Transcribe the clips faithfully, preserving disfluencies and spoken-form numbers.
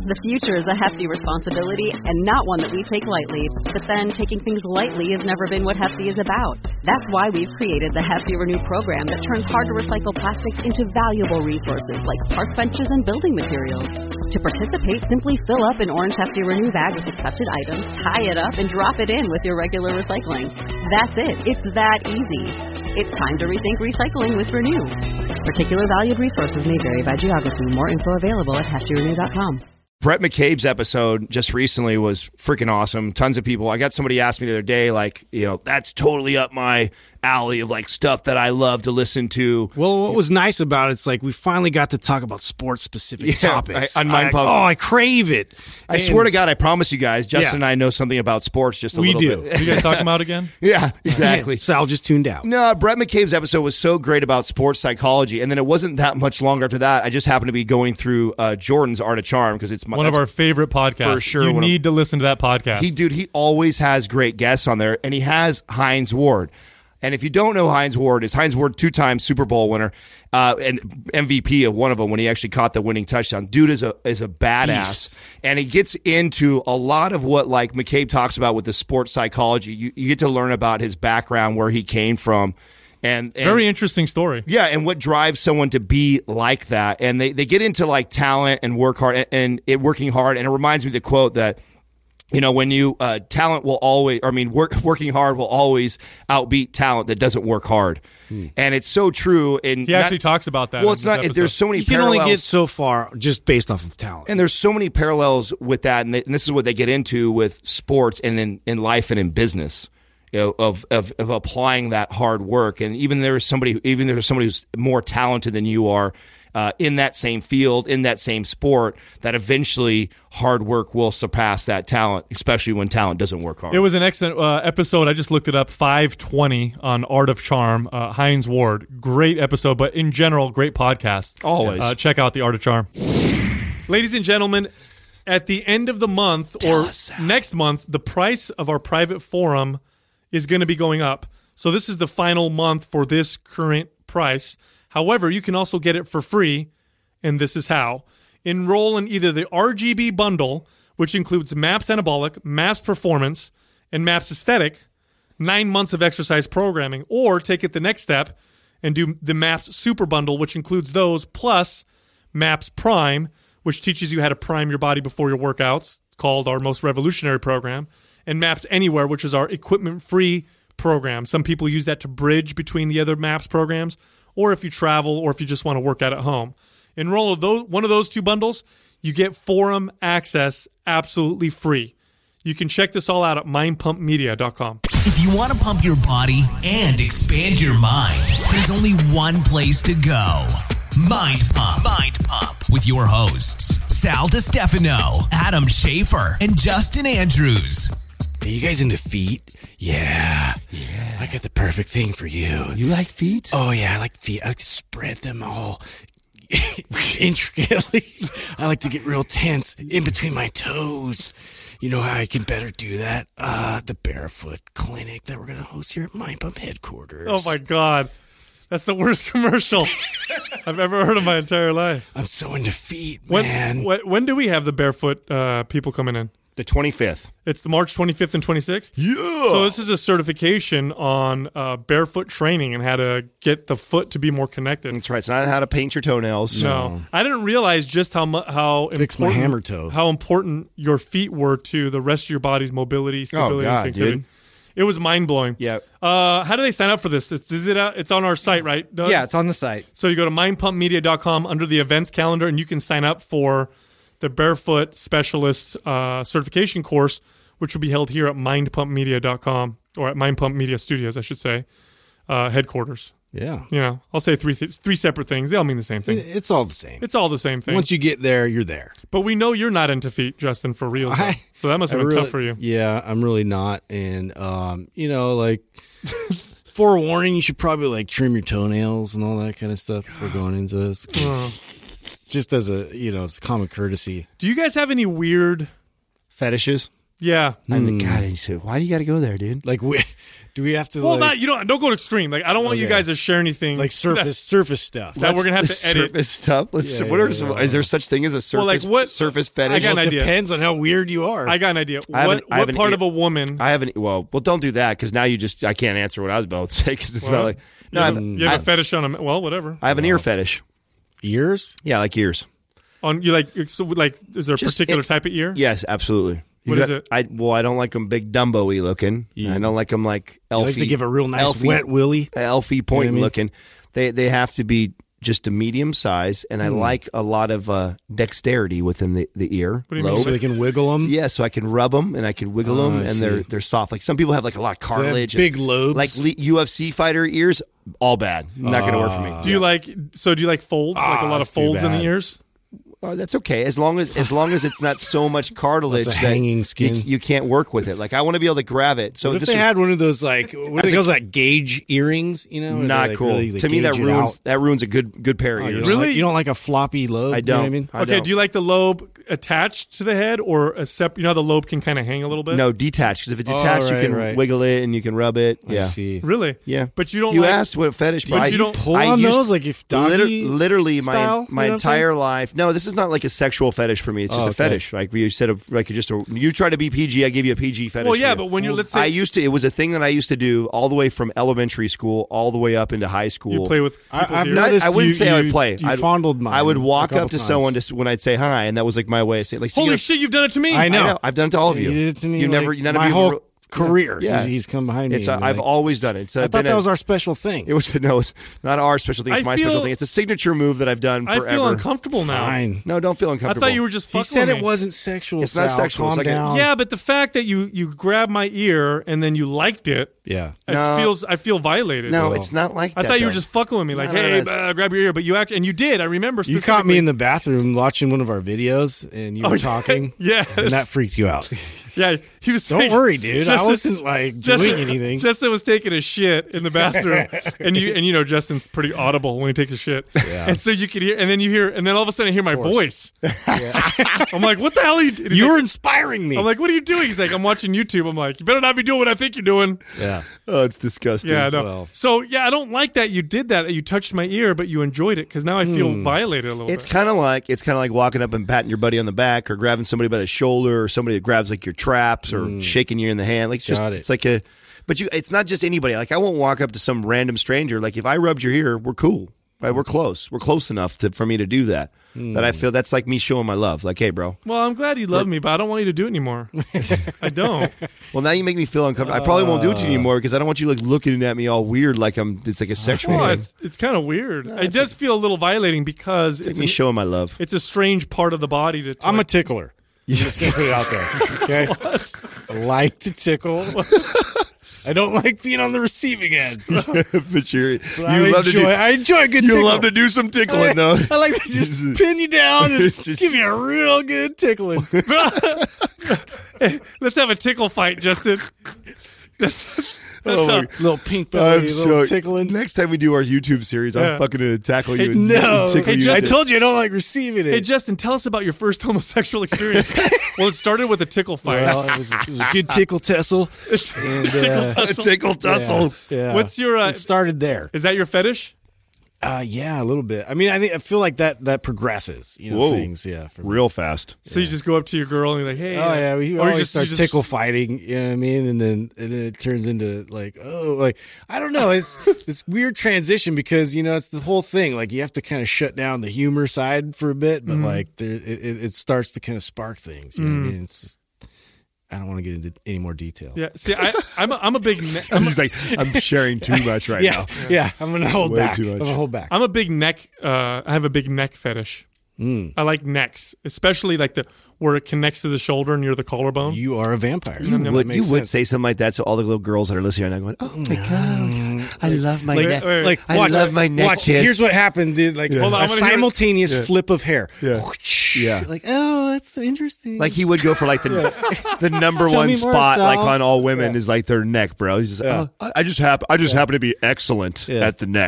The future is a hefty responsibility and not one that we take lightly. But then taking things lightly has never been what Hefty is about. That's why we've created the Hefty Renew program that turns hard-to-recycle plastics into valuable resources like park benches and building materials. To participate, simply fill up an orange Hefty Renew bag with accepted items, tie it up, and drop it in with your regular recycling. That's it. It's that easy. It's time to rethink recycling with Renew. Particular valued resources may vary by geography. More info available at hefty renew dot com. Brett McCabe's episode just recently was freaking awesome. Tons of people. I got somebody ask me the other day, like, you know, that's totally up my alley of like stuff that I love to listen to. Well, what was nice about it, it's like we finally got to talk about sports specific yeah, topics. I, on Mind I, Pump. Oh, I crave it. I and, swear to God, I promise you guys, Justin yeah. and I know something about sports just a we little do. bit. You guys talking about again? Yeah, exactly. Yeah, Sal just tuned out. No, Brett McCabe's episode was so great about sports psychology, and then it wasn't that much longer after that. I just happened to be going through uh, Jordan's Art of Charm because it's my, one of our favorite podcasts. For sure. You One need of, to listen to that podcast. He, dude, he always has great guests on there, and he has Hines Ward. And if you don't know Hines Ward, is Hines Ward two-time Super Bowl winner uh, and M V P of one of them when he actually caught the winning touchdown. Dude is a is a badass, Peace. And he gets into a lot of what like McCabe talks about with the sports psychology. You, you get to learn about his background, where he came from. And, and very interesting story. Yeah, and what drives someone to be like that. And they, they get into like talent and work hard and, and it working hard. And it reminds me of the quote that, you know, when you uh, talent will always, I mean, work, working hard will always outbeat talent that doesn't work hard. Hmm. And it's so true. And he actually not, talks about that. Well, it's not. There's so many. You can parallels. only get so far just based off of talent. And there's so many parallels with that. And, they, and this is what they get into with sports and in, in life and in business. You know, of, of of applying that hard work, and even there's somebody, even there's somebody who's more talented than you are uh, in that same field, in that same sport, that eventually hard work will surpass that talent, especially when talent doesn't work hard. It was an excellent uh, episode. I just looked it up, five twenty on Art of Charm. Uh, Hines Ward, great episode, but in general, great podcast. Always uh, check out the Art of Charm, ladies and gentlemen. At the end of the month Tell or us. next month, the price of our private forum is going to be going up. So this is the final month for this current price. However, you can also get it for free, and this is how. Enroll in either the R G B bundle, which includes MAPS Anabolic, MAPS Performance, and MAPS Aesthetic, nine months of exercise programming, or take it the next step and do the MAPS Super Bundle, which includes those, plus MAPS Prime, which teaches you how to prime your body before your workouts. It's called our most revolutionary program. And MAPS Anywhere, which is our equipment-free program. Some people use that to bridge between the other MAPS programs, or if you travel, or if you just want to work out at home. Enroll in those, one of those two bundles, you get forum access absolutely free. You can check this all out at mind pump media dot com. If you want to pump your body and expand your mind, there's only one place to go. Mind Pump. Mind Pump with your hosts, Sal DiStefano, Adam Schaefer, and Justin Andrews. Are you guys into feet? Yeah. Yeah. I got the perfect thing for you. You like feet? Oh, yeah. I like feet. I like to spread them all intricately. I like to get real tense in between my toes. You know how I can better do that? Uh, the Barefoot Clinic that we're going to host here at Mind Pump headquarters. Oh, my God. That's the worst commercial I've ever heard in my entire life. I'm so into feet, when, man. When, when do we have the barefoot uh, people coming in? The twenty-fifth. It's the March twenty-fifth and twenty-sixth? Yeah. So this is a certification on uh, barefoot training and how to get the foot to be more connected. That's right. It's not how to paint your toenails. No. no. I didn't realize just how mu- how Fix my hammer toe. How important your feet were to the rest of your body's mobility, stability, oh, God, and connectivity. Dude. It was mind-blowing. Yeah. Uh, how do they sign up for this? It's is it out, it's on our site, right, Doug? Yeah, it's on the site. So you go to mind pump media dot com under the events calendar, and you can sign up for the Barefoot Specialist uh, certification course, which will be held here at mind pump media dot com, or at Mind Pump Media Studios, I should say, uh, headquarters. Yeah. You know, I'll say three th- three separate things. They all mean the same thing. It's all the same. It's all the same thing. Once you get there, you're there. But we know you're not into feet, Justin, for real. I, so that must have I been really, tough for you. Yeah, I'm really not. And, um, you know, like, forewarning, you should probably, like, trim your toenails and all that kind of stuff before going into this. Uh, just as a, you know, as a common courtesy. Do you guys have any weird fetishes? Yeah. I mean, God, he said, why do you got to go there, dude? Like, we, Do we have to Well, like, not you don't don't go to extreme. Like I don't want you Okay. guys to share anything like surface surface stuff? that we're gonna have The to edit. surface stuff. Let's, Yeah, what yeah, are some, yeah. is there such thing as a surface? Well, like, what- surface I fetish? got an Well, it idea. depends on how weird you are. I got an idea. I have What an- I have what an part ear- of a woman? I haven't. Well, well, don't do that because now you just I can't answer what I was about to say because it's Well, not like no. you I have, have, you have I, a fetish on a well, whatever. I have an ear fetish. Ears? Yeah, like ears. On you like so like is there a Just- particular it- type of ear? Yes, absolutely. You What is got- it? I well, I don't like them big Dumbo-y looking. I don't like them like You Elfie. like to give a real nice Elfie, wet willy. Elfie point You know what I mean? looking. They they have to be just a medium size, and Hmm. I like a lot of uh, dexterity within the, the ear do you mean? lobe. So they can wiggle them. Yeah, so I can rub them and I can wiggle Oh, them, I and they're see. they're soft. Like some people have like a lot of They have cartilage, big and, lobes. like le- U F C fighter ears. All bad. Not going to work for me. Do you like so do you like folds? like a Ah, lot of that's too folds in the bad. ears? Oh, that's okay as long as as long as it's not so much cartilage Lots of that hanging you- skin. You, can't work with it. Like I want to be able to grab it. So What if this they is had one of those like what do As they a- call like gauge earrings? You know, where they, not like, cool. really, they to me, that gauge it ruins out? that ruins a good good pair of Oh, you ears. don't Really? like- you don't like a floppy lobe? I You know don't. what I mean? I Okay, don't. do you like the lobe attached to the head or a sep? You know how the lobe can kind of hang a little bit. No, detached. Because if it's Oh, detached, right, you can right. wiggle it and you can rub it. I Yeah, see. really. yeah. But you don't. You like, asked what fetish, But I- you don't pull I on used- those like if doggy Liter- literally style? my You my know what I'm entire saying? life. No, this is not like a sexual fetish for me. It's just Oh, a okay. fetish. Like you said, of like just a you try to be P G, I give you a P G fetish. Well, yeah, for but you. when you're let's say I used to. It was a thing that I used to do all the way from elementary school all the way up into high school. you play with I- people's I've ears. Not- noticed I wouldn't you- say I would you- play. you I'd- fondled mine I would a walk couple up to times. someone to, when I'd say hi, and that was like my way of saying, like, see, Holy you know, shit, you've done it to me. I know. I know. I've done it to all of you. You did it to me. You like, never, none my of you. whole were- career. Yeah. He's, he's come behind me. It's. A, and I've like- always done it. It's, uh, I thought been that a- was our special thing. It was no, it's not our special thing. It's I my feel- special thing. It's a signature move that I've done I forever. feel uncomfortable now. Fine. No, don't feel I uncomfortable. thought you were just. He fucking said with it me. wasn't sexual. It's not Sal. sexual. It's Calm like a- down. Yeah, but the fact that you you grabbed my ear and then you liked it, Yeah. it No. feels I feel violated. No, Well, it's not like I that. thought you were though. just fucking with me, like, No, no, hey, no, uh, grab your ear. But you actually, and you did. I remember. You Specifically. caught me in the bathroom watching one of our videos, and you were Oh, yeah. talking. Yes. and that freaked you out. Yeah, he was. Don't taking- worry, dude. I Justin- wasn't like Justin, doing anything. Justin was taking a shit in the bathroom, and you and you know Justin's pretty audible when he takes a shit, Yeah. and so you could hear, and then you hear, and then all of a sudden I hear my voice. I'm like, what the hell are you? doing? You were inspiring me. I'm like, what are you doing? He's like, I'm watching YouTube. I'm like, you better not be doing what I think you're doing. yeah. Oh, it's disgusting. Yeah, no. Well. So yeah, I don't like that you did that. You touched my ear, but you enjoyed it because now I feel violated a little It's bit. kind of like it's kind of like walking up and patting your buddy on the back, or grabbing somebody by the shoulder, or somebody that grabs like your traps, or shaking you in the hand. Like it's just Got it. it's like a, but you it's not just anybody. Like I won't walk up to some random stranger. Like if I rubbed your ear, we're cool. Right? We're close. We're close enough to for me to do that. That I feel that's like me showing my love. Like, hey, bro. Well, I'm glad you love me, but I don't want you to do it anymore. I don't. Well, now you make me feel uncomfortable. I probably won't do it to you anymore because I don't want you like looking at me all weird, like I'm. It's like a sexual Well, thing. it's it's kind of weird. it does feel a little violating because It's it's like me an- showing my love. it's a strange part of the body to. to I'm a like- tickler. I'm just gonna put it out there. Okay. I like to tickle. I don't like being on the receiving end. but you're, But you I love enjoy. to do. I enjoy a good You tickle. love to do some tickling, though. I like to just pin you down and Just- give you a real good tickling. Let's have a tickle fight, Justin. That's, that's Oh, how- my- Little pink belly, I'm little so tickling. Next time we do our YouTube series, Yeah. I'm fucking gonna tackle Hey, you. And, No, and tickle Hey, you. I Justin- told you I don't like receiving it. Hey, Justin, tell us about your first homosexual experience. Well, it started with a tickle fight. well, it was, it was a good tickle tussle. And, uh, a tickle tussle. yeah. What's your? Uh, It started there. is that your fetish? Uh, yeah, a little bit. I mean, I think I feel like that that progresses. You know, Whoa. things. Yeah, for me. Real fast. So you just go up to your girl and you're like, "Hey," Oh yeah, we or you always just- start you just- tickle fighting. You know what I mean? And then and then it turns into like, oh, like I don't know. It's this weird transition because you know it's the whole thing. Like you have to kind of shut down the humor side for a bit, but Mm-hmm. like there, it, it it starts to kind of spark things. You know what I mean? It's just, I don't want to get into any more detail. Yeah. See, I, I'm a, I'm a big ne- I'm just like I'm sharing too much right yeah, now. yeah. I'm gonna hold Way back. too much. I'm gonna hold back. I'm a big neck. Uh, I have a big neck fetish. Mm. I like necks, especially like the where it connects to the shoulder near the collarbone. You are a vampire. You That would makes you would sense. say something like that to all the little girls that are listening right now, going, "Oh my god, I love my like, neck. wait, like I watch, love my neck watch. tits." Here's what happened, dude. Like Hold on, a I'm gonna hear it. simultaneous flip of hair. Yeah. Yeah. Like, oh, that's interesting. Like he would go for like the the number Tell one me more, spot, Sal. like on all women, is like their neck, bro. He's just, Yeah. oh, I I just happen, I just happen to be excellent Yeah. at the neck.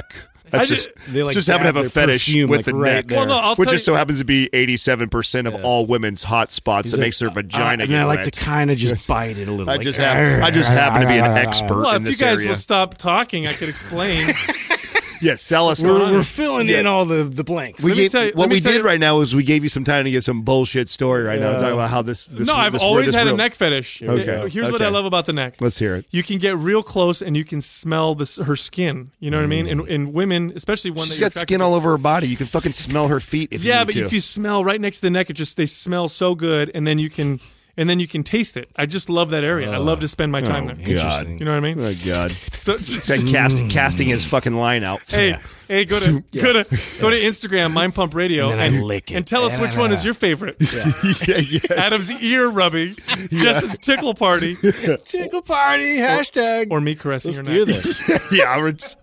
That's I just, They, like, just happen to have dab a their fetish perfume, with like, the right neck, there. Well, no, I'll which tell just you- so happens to be eighty-seven percent of all women's hot spots. That like, makes their Uh, vagina and get I like wet. to kind of just bite it a little. I like, just have, I just happen to be an expert Well, in if you this guys area. would stop talking, I could explain. Yes, sell us. We're, on we're it. filling Yeah. in all the, the blanks. We Let me gave, tell you- what let me we tell did you- right now is we gave you some time to give some bullshit story right now. Talk about how this. this no, I've this, always this had real- a neck fetish. Okay. Uh, Here's what I Okay. love about the neck. Let's hear it. You can get real close and you can smell this her skin. You know what I mean? And, and women, especially one She's that you're got skin attracted all over her body. You can fucking smell her feet if Yeah, you but need to. if you smell right next to the neck, it just they smell so good, and then you can and then you can taste it. I just love that area. I love to spend my time there. God. You know what I mean? Oh God! So, This guy cast, casting his fucking line out. hey, hey, go to go to go to Instagram, Mind Pump Radio, And then I lick it. and tell us which one is your favorite. yeah, yeah. Adam's ear rubbing, Justin's tickle party, Tickle party hashtag. or me caressing Let's your do neck. this. yeah, it's,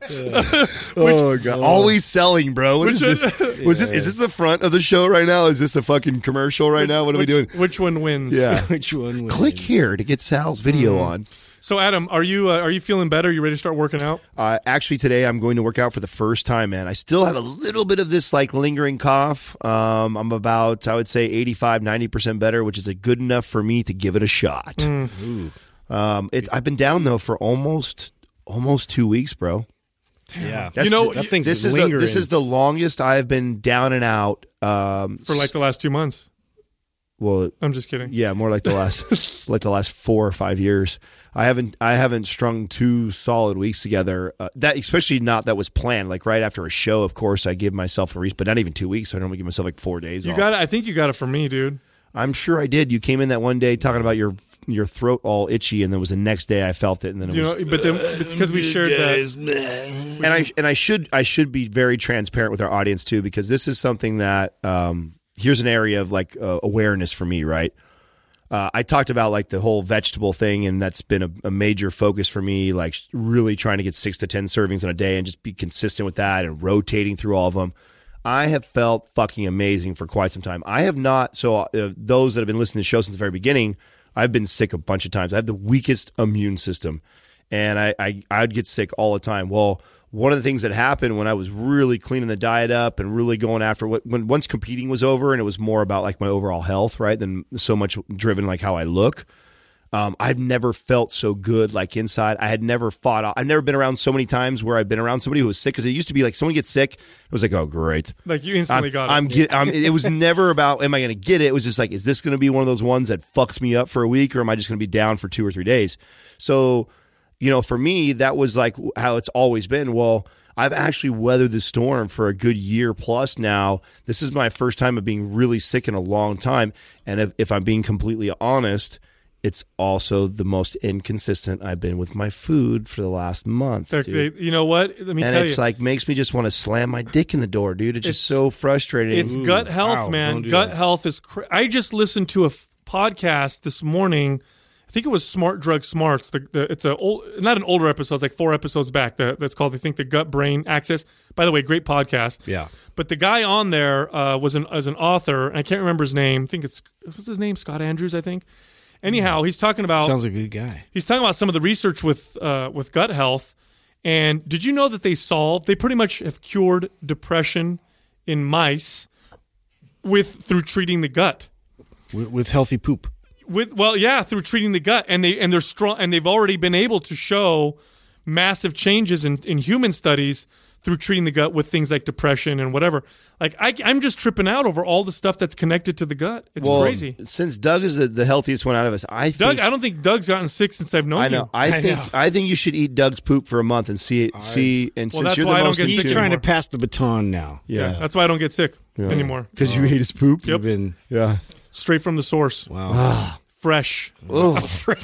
oh god, always selling, bro. What is this? Was this? Is this the front of the show right now? Is this a fucking commercial right now? What are we doing? Which one wins? Yeah, Which one? Wins? click here to get Sal's video on. So, Adam, are you uh, are you feeling better? You ready to start working out? Uh, actually, today I'm going to work out for the first time, man. I still have a little bit of this like lingering cough. Um, I'm about, I would say, eighty-five, ninety percent better, which is a good enough for me to give it a shot. Mm. Um, it, I've been down though for almost almost two weeks, bro. Yeah, That's You know, the- that thing's this is the, lingering. this is the longest I've been down and out. Um, For like the last two months. well, I'm just kidding. yeah, more like the last like the last four or five years. I haven't I haven't strung two solid weeks together. Uh, that especially not that was planned. Like right after a show, of course, I give myself a rest, but not even two weeks. I normally give myself like four days. You off. got it. I think you got it from me, dude. I'm sure I did. You came in that one day talking about your your throat all itchy, and then was the next day I felt it, and then it You was. know, but then it's because we shared that. and I and I should I should be very transparent with our audience too, because this is something that um, here's an area of like uh, awareness for me, right? Uh, I talked about like the whole vegetable thing, and that's been a, a major focus for me. Like really trying to get six to ten servings in a day, and just be consistent with that, and rotating through all of them. I have felt fucking amazing for quite some time. I have not. So uh, those that have been listening to the show since the very beginning, I've been sick a bunch of times. I have the weakest immune system, and I, I I'd get sick all the time. Well, one of the things that happened when I was really cleaning the diet up and really going after what when once competing was over and it was more about like my overall health, right, than so much driven like how I look. Um, I've never felt so good like inside. I had never fought. I've never been around so many times where I've been around somebody who was sick, because it used to be like someone gets sick. It was like, oh, great. Like you instantly I'm, got it. I'm get, I'm, it was never about, am I going to get it? It was just like, is this going to be one of those ones that fucks me up for a week, or am I just going to be down for two or three days? So, you know, for me, that was like how it's always been. Well, I've actually weathered the storm for a good year plus now. This is my first time of being really sick in a long time. And if, if I'm being completely honest, it's also the most inconsistent I've been with my food for the last month. Like, dude. they- you know what? Let me And tell it's you. like makes me just want to slam my dick in the door, dude. It's, just It's- so frustrating. It's gut health, wow, man. don't do Gut that. health is. Cra- I just listened to a f- podcast this morning. I think it was Smart Drug Smarts. The, the, it's a old, not an older episode. It's like four episodes back. The, that's called, I think, the Gut Brain Axis. By the way, great podcast. Yeah. But the guy on there uh, was an as an author, and I can't remember his name. I think it's what's his name, Scott Andrews, I think. Anyhow, he's talking about Sounds like a good guy. he's talking about some of the research with uh, with gut health. And did you know that they solved? They pretty much have cured depression in mice with through treating the gut. With, with healthy poop. With well, yeah, through treating the gut, and they and they're strong, and they've already been able to show massive changes in, in human studies through treating the gut with things like depression and whatever. Like I, I'm just tripping out over all the stuff that's connected to the gut. It's well, crazy. Since Doug is the, the healthiest one out of us, I think Doug, I don't think Doug's gotten sick since I've known I know. you. I I think know. I think you should eat Doug's poop for a month and see it. See, and Well, since that's you're why I the don't most get in sick He's tune- trying to anymore. pass the baton now. Yeah, yeah, that's why I don't get sick anymore. because you ate his poop. Yep. You've been Yeah. Straight from the source, wow. fresh, Oh,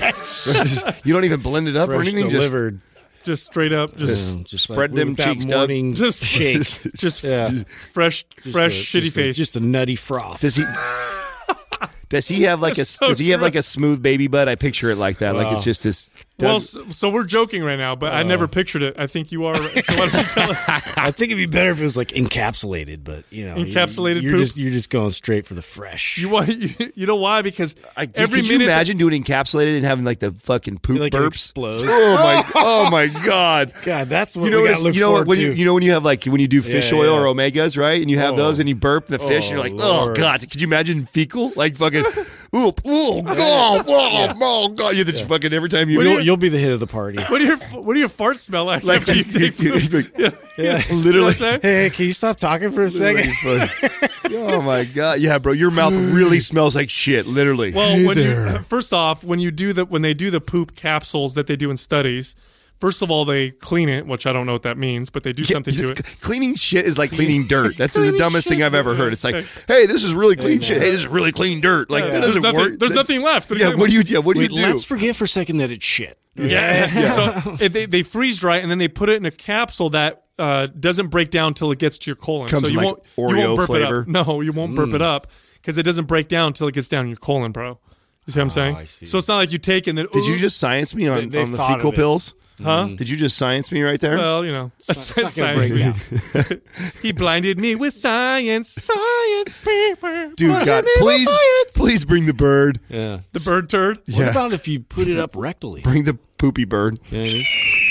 you don't even blend it up or Fresh anything. delivered. just straight up, just Yeah, just spread like them with that cheeks, Doug. morning Just- shake. Just, just Yeah. fresh, Just fresh, a- shitty just a- face. just a nutty froth. does he? Does he have like a so Does he have like a gross. smooth baby butt? I picture it like that. Like Wow. it's just this. Well, so, so we're joking right now, but uh, I never pictured it. I think you are. So why don't you tell us? I think it'd be better if it was like encapsulated, but you know, encapsulated. You're poop? just you're just going straight for the fresh. You want you, you know why? Because I, dude, every could minute. you imagine doing encapsulated and having like the fucking poop like burps? Explode. Oh my! Oh my God! God, that's what you know we what got it's- to look you know forward when to. you you know when you have like when you do fish Yeah, oil yeah. or omegas, right? And you have Oh. those and you burp the fish, Oh, and you're like, Lord. oh God! Could you imagine fecal? Like fucking, ooh, oh God, oh, oh God! You just fucking every time you. You'll, you'll be the hit of the party. What do your what do your farts smell like? Like, after you take poop? yeah. Yeah. Literally. You know what I'm saying? Hey, can you stop talking for a second? Oh my God! Yeah, bro, your mouth really smells like shit. Literally. Well, Hey when there. you first off, when you do the when they do the poop capsules that they do in studies, first of all they clean it, which I don't know what that means, but they do something to It's- it. Cleaning shit is like cleaning dirt. That's the Cleaning dumbest thing shit. I've ever heard. It's like, hey, this is really clean Hey, shit. man. Hey, this is really clean dirt. Like that There's doesn't nothing, work. there's That- nothing left. Yeah. What do you? Yeah. What do Wait, you do? let's forget for a second that it's shit. Yeah. So it, they they freeze dry it and then they put it in a capsule that uh, doesn't break down till it gets to your colon. Comes so in, you like, won't Oreo you won't burp flavor? it up. No, you won't burp it up because it doesn't break down until it gets down in your colon, bro. You see what I'm saying? I see. So it's not like you take and then. Did you ooh, just science me on, They- they on the thought fecal of it. pills? Huh? Did you just science me right there? Well, you know, It's not gonna break science. down. He blinded me with science. Science, The dude. God, please, please bring the bird. Yeah. bird turd. What Yeah. about if you put it up rectally? Bring the poopy bird. You know what I mean?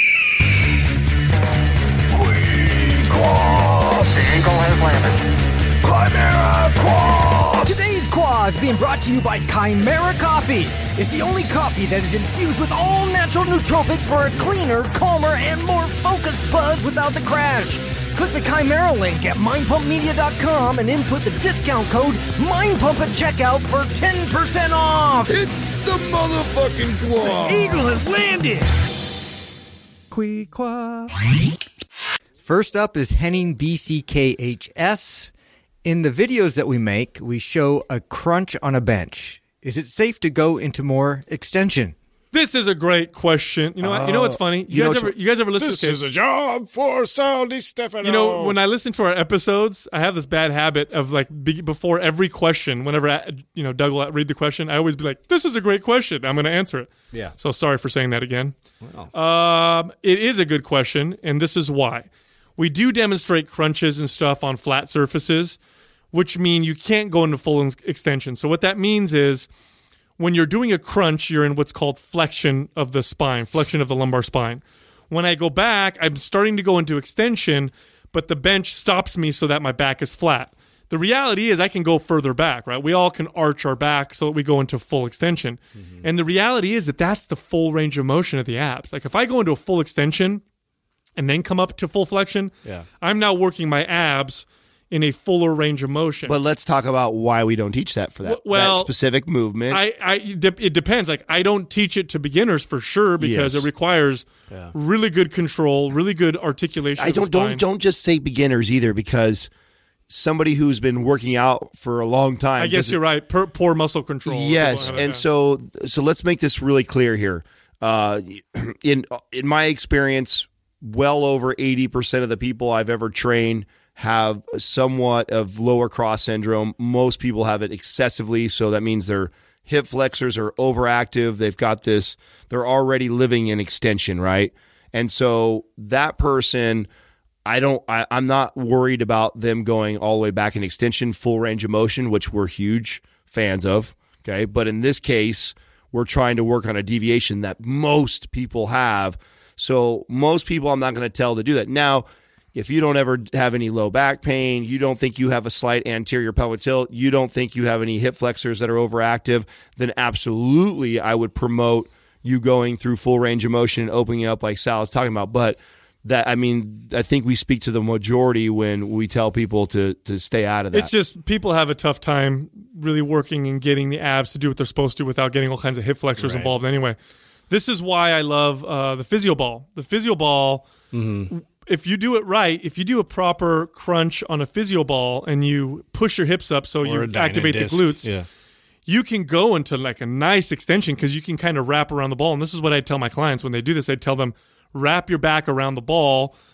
Today's Quah is being brought to you by Chimera Coffee. It's the only coffee that is infused with all natural nootropics for a cleaner, calmer, and more focused buzz without the crash. Click the Chimera link at mind pump media dot com and input the discount code MINDPUMP at checkout for ten percent off. It's the motherfucking quad. Eagle has landed. First up is Henning B C K H S. In the videos that we make, we show a crunch on a bench. Is it safe to go into more extension? This is a great question. You know what? You know what's funny? You, you know guys what's- ever you guys ever listen This to is a job for Sal Di Stefano. You know, when I listen to our episodes, I have this bad habit of like be, before every question, whenever I, you know Doug will read the question, I always be like, "This is a great question. I'm going to answer it." Yeah. So sorry for saying that again. Um, it is a good question, and this is why. We do demonstrate crunches and stuff on flat surfaces, which mean you can't go into full ex- extension. So what that means is when you're doing a crunch, you're in what's called flexion of the spine, flexion of the lumbar spine. When I go back, I'm starting to go into extension, but the bench stops me so that my back is flat. The reality is I can go further back, right? We all can arch our back so that we go into full extension. Mm-hmm. And the reality is that that's the full range of motion of the abs. Like if I go into a full extension and then come up to full flexion, Yeah. I'm now working my abs in a fuller range of motion. But let's talk about why we don't teach that for that, Well, that specific movement. I, I, it depends. Like I don't teach it to beginners for sure because Yes. it requires Yeah. really good control, really good articulation. I of the don't don't spine. don't just say beginners either, because somebody who's been working out for a long time. I guess doesn't- you're right. Per, poor muscle control. Yes, People have it, and yeah. so so let's make this really clear here. Uh, in in my experience, well over eighty percent of the people I've ever trained have somewhat of lower cross syndrome. Most people have it excessively, so that means their hip flexors are overactive. They've got this, they're already living in extension, right? And so that person, I don't, I, I'm not worried about them going all the way back in extension, full range of motion, which we're huge fans of. Okay. But in this case, we're trying to work on a deviation that most people have. So most people, I'm not going to tell to do that. Now, if you don't ever have any low back pain, you don't think you have a slight anterior pelvic tilt, you don't think you have any hip flexors that are overactive, then absolutely I would promote you going through full range of motion and opening up like Sal was talking about. But that, I mean, I think we speak to the majority when we tell people to to stay out of that. It's just people have a tough time really working and getting the abs to do what they're supposed to without getting all kinds of hip flexors Right. involved anyway. This is why I love uh, the physio ball. The physio ball, Mm-hmm. if you do it right, if you do a proper crunch on a physio ball and you push your hips up so Or you a dyna activate disc. the glutes, Yeah. you can go into like a nice extension because you can kind of wrap around the ball. And this is what I tell my clients when they do this. I tell them, wrap your back around the ball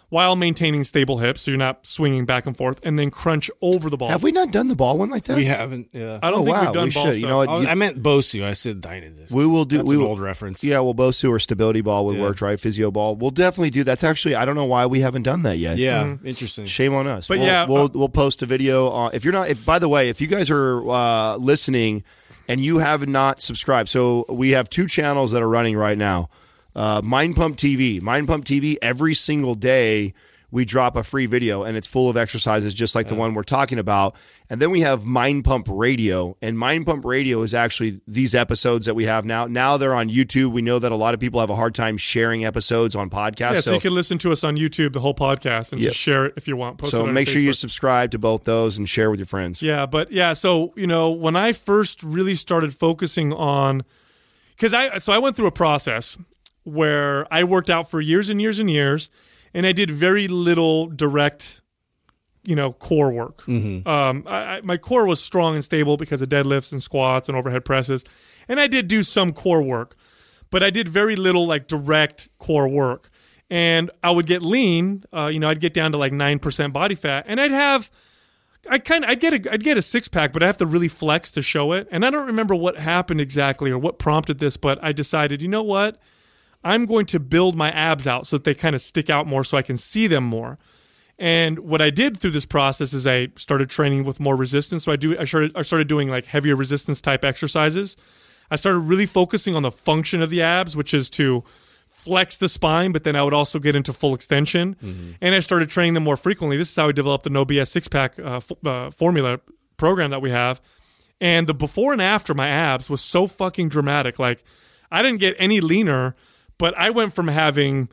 while maintaining stable hips, so you're not swinging back and forth, and then crunch over the ball. Have we not done the ball one like that? We haven't. Yeah. I don't Oh, think wow, we've done we ball should. stuff. You know what? Oh, You- I meant Bosu. I said Dynadisc. We will do. That's we an will, old reference. Yeah, well, Bosu or stability ball would Yeah. work, right? Physio ball. We'll definitely do. That's actually. I don't know why we haven't done that yet. Yeah. Interesting. Shame on us. But we'll, yeah, we'll uh, we'll post a video. On, if you're not, if by the way, if you guys are uh, listening and you have not subscribed, so we have two channels that are running right now. Uh, Mind Pump T V, Mind Pump T V. Every single day we drop a free video, and it's full of exercises just like the one we're talking about. And then we have Mind Pump Radio, and Mind Pump Radio is actually these episodes that we have now. Now they're on YouTube. We know that a lot of people have a hard time sharing episodes on podcasts. Yeah, so, so you can listen to us on YouTube, the whole podcast, and Yep. just share it if you want. Post it so on make sure you Facebook. subscribe to both those and share with your friends. Yeah, but yeah, so you know, when I first really started focusing on, because I so I went through a process where I worked out for years and years and years, and I did very little direct, you know, core work. Mm-hmm. Um, I, I, my core was strong and stable because of deadlifts and squats and overhead presses, and I did do some core work, but I did very little like direct core work. And I would get lean, uh, you know, I'd get down to like nine percent body fat, and I'd have. I kind of I'd get a I'd get a six pack, but I have to really flex to show it. And I don't remember what happened exactly or what prompted this, but I decided, you know what, I'm going to build my abs out so that they kind of stick out more, so I can see them more. And what I did through this process is I started training with more resistance. So I do I started I started doing like heavier resistance type exercises. I started really focusing on the function of the abs, which is to flex the spine, but then I would also get into full extension. Mm-hmm. And I started training them more frequently. This is how I developed the No B S six pack uh, f- uh, formula program that we have. And the before and after my abs was so fucking dramatic. Like, I didn't get any leaner, but I went from having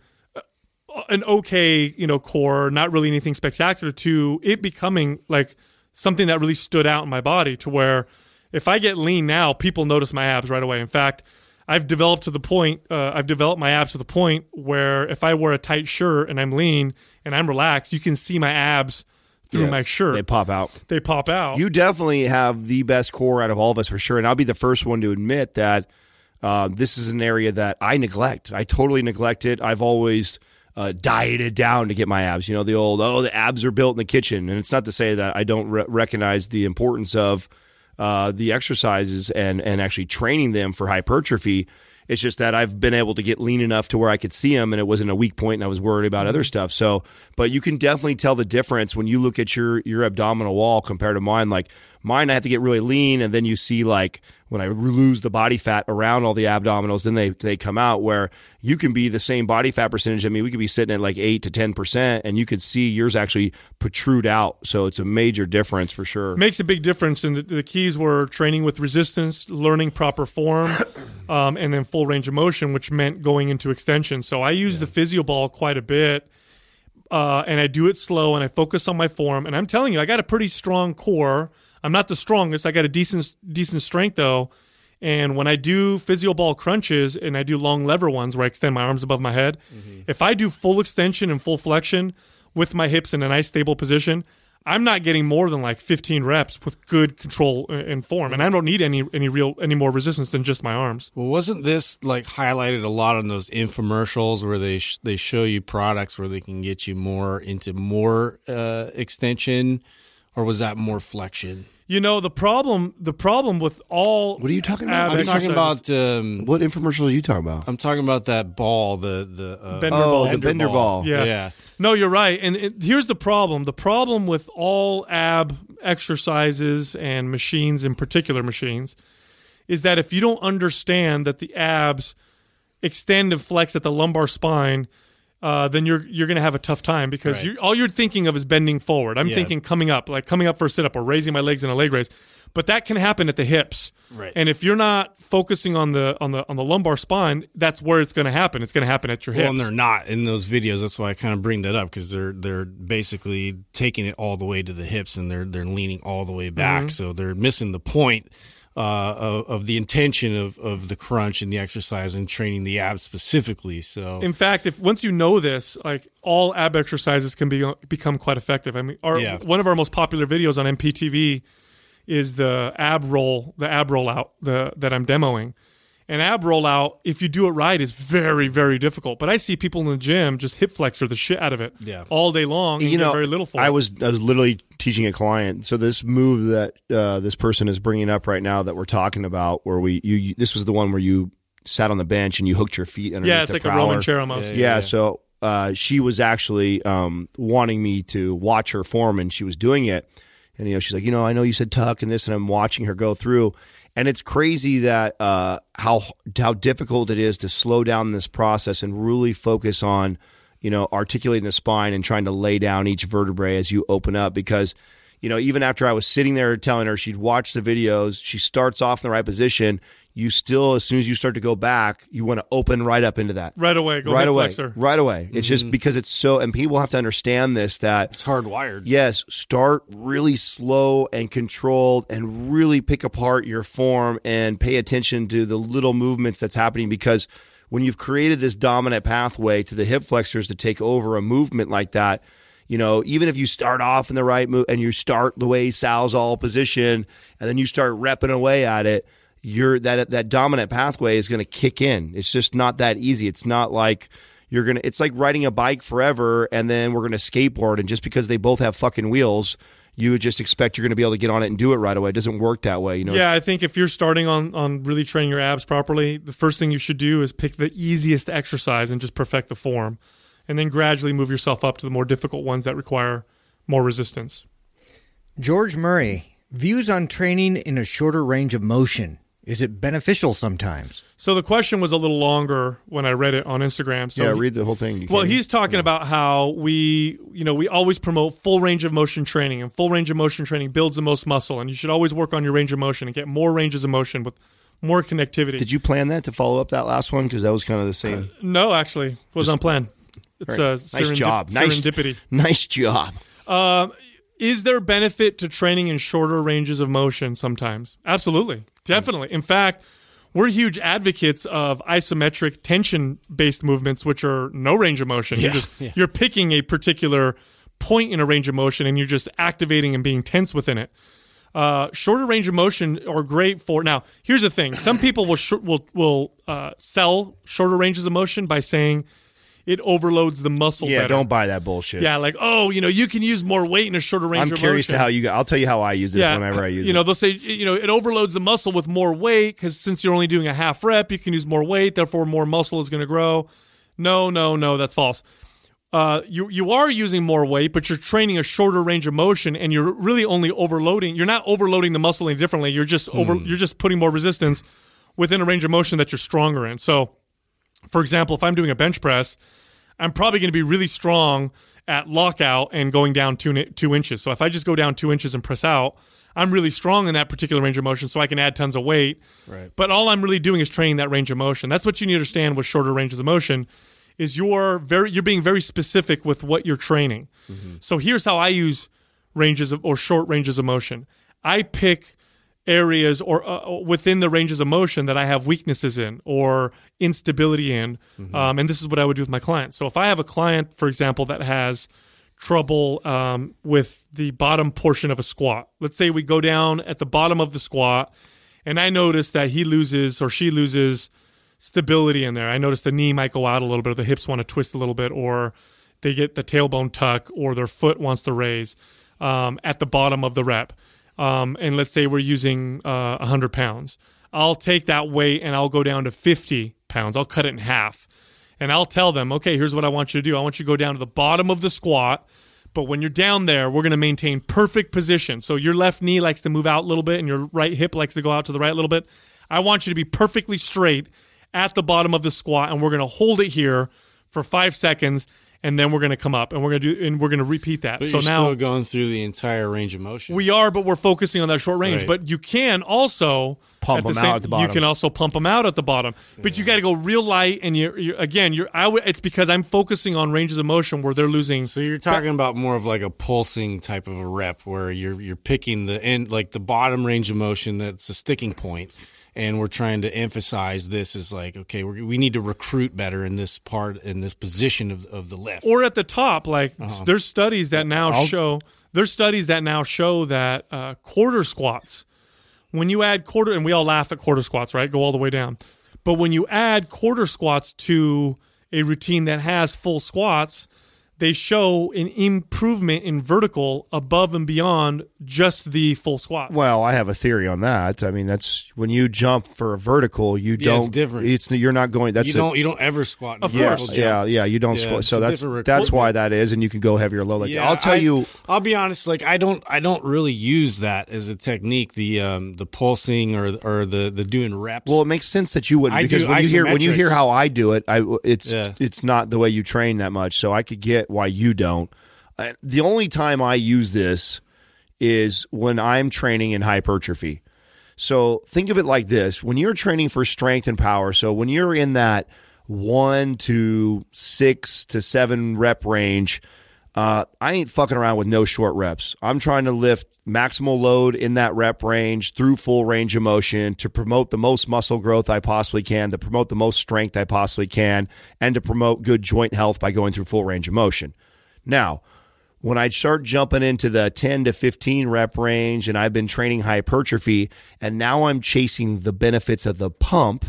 an okay, you know, core, not really anything spectacular, to it becoming like something that really stood out in my body, to where if I get lean now, people notice my abs right away. In fact, I've developed to the point, uh, I've developed my abs to the point where if I wear a tight shirt and I'm lean and I'm relaxed, you can see my abs through Yeah, my shirt. They pop out. They pop out. You definitely have the best core out of all of us for sure. And I'll be the first one to admit that uh, this is an area that I neglect. I totally neglect it. I've always uh, dieted down to get my abs. You know, the old, oh, the abs are built in the kitchen. And it's not to say that I don't re- recognize the importance of uh, the exercises and, and actually training them for hypertrophy. It's just that I've been able to get lean enough to where I could see them, and it wasn't a weak point, and I was worried about other stuff. So, but you can definitely tell the difference when you look at your your abdominal wall compared to mine. Like mine, I have to get really lean, and then you see like when I lose the body fat around all the abdominals, then they they come out. Where you can be the same body fat percentage. I mean, we could be sitting at like eight to ten percent, and you could see yours actually protrude out. So it's a major difference for sure. Makes a big difference. And the, the keys were training with resistance, learning proper form, um, and then full range of motion, which meant going into extension. So I use yeah. the physio ball quite a bit, uh, and I do it slow, and I focus on my form. And I'm telling you, I got a pretty strong core. I'm not the strongest. I got a decent decent strength though. And when I do physio ball crunches and I do long lever ones where I extend my arms above my head, mm-hmm. if I do full extension and full flexion with my hips in a nice stable position, I'm not getting more than like fifteen reps with good control and form. And I don't need any any real any more resistance than just my arms. Well, wasn't this like highlighted a lot on those infomercials where they sh- they show you products where they can get you more into more uh, extension, or was that more flexion? You know, the problem the problem with all What are you talking about? I'm talking about um, what infomercial are you talking about? I'm talking about that ball, the the uh, Bender oh, ball. the Bender ball. Yeah. yeah. No, you're right. And it, here's the problem. The problem with all ab exercises and machines, in particular machines, is that if you don't understand that the abs extend and flex at the lumbar spine, uh, then you're you're going to have a tough time because Right. you're, all you're thinking of is bending forward. I'm Yeah. thinking coming up, like coming up for a sit-up or raising my legs in a leg raise. But that can happen at the hips. Right. And if you're not focusing on the on the on the lumbar spine, that's where it's going to happen. It's going to happen at your hips. Well, and they're not in those videos. That's why I kind of bring that up, because they're they're basically taking it all the way to the hips, and they're they're leaning all the way back. Mm-hmm. So they're missing the point uh, of, of the intention of, of the crunch and the exercise and training the abs specifically. So In fact, if once you know this, like all ab exercises can be become quite effective. I mean, our, Yeah. one of our most popular videos on M P T V is the ab roll, the ab rollout the, that I'm demoing. An ab rollout, if you do it right, is very, very difficult. But I see people in the gym just hip flexor the shit out of it Yeah. all day long and You get know, very little for I it. was I was literally teaching a client. So this move that uh, this person is bringing up right now that we're talking about, where we you, you this was the one where you sat on the bench and you hooked your feet underneath Yeah, it's the like a prowler. rolling chair almost. Yeah, Yeah, yeah. so uh, she was actually um, wanting me to watch her form, and she was doing it. And you know, she's like, you know, I know you said tuck and this, and I'm watching her go through. And it's crazy that uh, how how difficult it is to slow down this process and really focus on, you know, articulating the spine and trying to lay down each vertebrae as you open up. Because, you know, even after I was sitting there telling her she'd watch the videos, she starts off in the right position. You still, as soon as you start to go back, you want to open right up into that. Right away. Go right hip away. flexor. Right away. It's just because it's so, and people have to understand this, that It's hardwired. yes, start really slow and controlled and really pick apart your form and pay attention to the little movements that's happening, because when you've created this dominant pathway to the hip flexors to take over a movement like that, you know, even if you start off in the right move and you start the way Sal's all position and then you start repping away at it, you're that that dominant pathway is going to kick in. It's just not that easy. It's not like you're going to, it's like riding a bike forever and then we're going to skateboard, and just because they both have fucking wheels, you would just expect you're going to be able to get on it and do it right away. It doesn't work that way. You know? Yeah, I think if you're starting on, on really training your abs properly, the first thing you should do is pick the easiest exercise and just perfect the form, and then gradually move yourself up to the more difficult ones that require more resistance. George Murray, views on training in a shorter range of motion. Is it beneficial sometimes? So the question was a little longer when I read it on Instagram. So yeah, he- read the whole thing. You Well, can. he's talking about how we, you know, we always promote full range of motion training, and full range of motion training builds the most muscle, and you should always work on your range of motion and get more ranges of motion with more connectivity. Did you plan that to follow up that last one? Because that was kind of the same. No, actually, was on plan. It's a nice serendip- job. Nice, serendipity. nice job. Um, is there benefit to training in shorter ranges of motion sometimes? Absolutely. Definitely. In fact, we're huge advocates of isometric tension-based movements, which are no range of motion. You're Yeah, just yeah. you're picking a particular point in a range of motion, and you're just activating and being tense within it. Uh, shorter range of motion are great for. Now, here's the thing: some people will sh- will will uh, sell shorter ranges of motion by saying it overloads the muscle. Yeah, better. don't buy that bullshit. Yeah, like, oh, you know, you can use more weight in a shorter range I'm of curious motion. to how you. I'll tell you how I use it whenever I use you it. know, they'll say, you know, it overloads the muscle with more weight because since you're only doing a half rep, you can use more weight, therefore more muscle is going to grow. No, no, no, that's false. Uh, you you are using more weight, but you're training a shorter range of motion, and you're really only overloading. You're not overloading the muscle any differently. You're just over. You're just putting more resistance within a range of motion that you're stronger in. So, for example, if I'm doing a bench press, I'm probably going to be really strong at lockout and going down two, two inches. So if I just go down two inches and press out, I'm really strong in that particular range of motion, so I can add tons of weight. Right. But all I'm really doing is training that range of motion. That's what you need to understand with shorter ranges of motion is you're very you're being very specific with what you're training. Mm-hmm. So here's how I use ranges of or short ranges of motion. I pick areas or uh, within the ranges of motion that I have weaknesses in or instability in. Mm-hmm. Um, and this is what I would do with my clients. So if I have a client, for example, that has trouble um, with the bottom portion of a squat, let's say we go down at the bottom of the squat and I notice that he loses or she loses stability in there. I notice the knee might go out a little bit or the hips want to twist a little bit or they get the tailbone tuck or their foot wants to raise um, at the bottom of the rep. Um, and let's say we're using uh, one hundred pounds. I'll take that weight and I'll go down to fifty pounds. I'll cut it in half. And I'll tell them, okay, here's what I want you to do. I want you to go down to the bottom of the squat. But when you're down there, we're going to maintain perfect position. So your left knee likes to move out a little bit and your right hip likes to go out to the right a little bit. I want you to be perfectly straight at the bottom of the squat. And we're going to hold it here for five seconds. And then we're going to come up and we're going to do, and we're going to repeat that. But so you're now still going through the entire range of motion. we are, but we're focusing on that short range. Right. But you can also Pump at the them same, out at the bottom. You can also pump them out at the bottom. But you got to go real light. And you're, you're again, you're. I w- it's because I'm focusing on ranges of motion where they're losing. So you're talking about more of like a pulsing type of a rep where you're you're picking the end, like the bottom range of motion that's a sticking point, and we're trying to emphasize this as like, okay, we're, we need to recruit better in this part, in this position of, of the lift. Or at the top, like Uh-huh. there's studies that now I'll- show there's studies that now show that uh, quarter squats, when you add quarter, and we all laugh at quarter squats, right? Go all the way down. But when you add quarter squats to a routine that has full squats, they show an improvement in vertical above and beyond just the full squats. Well, I have a theory on that. I mean, that's when you jump for a vertical, you Yeah, don't. it's different. It's you're not going. That's you a, don't you don't ever squat. In Of a yeah, course. vertical yeah, jump. yeah. You don't. Yeah, squat. it's So a that's different that's equipment. why that is, and you can go heavy or low. Like Yeah, I'll tell I, you. I'll be honest. Like I don't, I don't really use that as a technique. The um, the pulsing or or the the doing reps. Well, it makes sense that you wouldn't I because do when you hear when you hear isometrics. how I do it, I it's Yeah. it's not the way you train that much. So I could get why you don't. Uh, the only time I use this is when I'm training in hypertrophy. So think of it like this: when you're training for strength and power. So when you're in that one to six to seven rep range. Uh, I ain't fucking around with no short reps. I'm trying to lift maximal load in that rep range through full range of motion to promote the most muscle growth I possibly can, to promote the most strength I possibly can, and to promote good joint health by going through full range of motion. Now, when I start jumping into the ten to fifteen rep range and I've been training hypertrophy and now I'm chasing the benefits of the pump,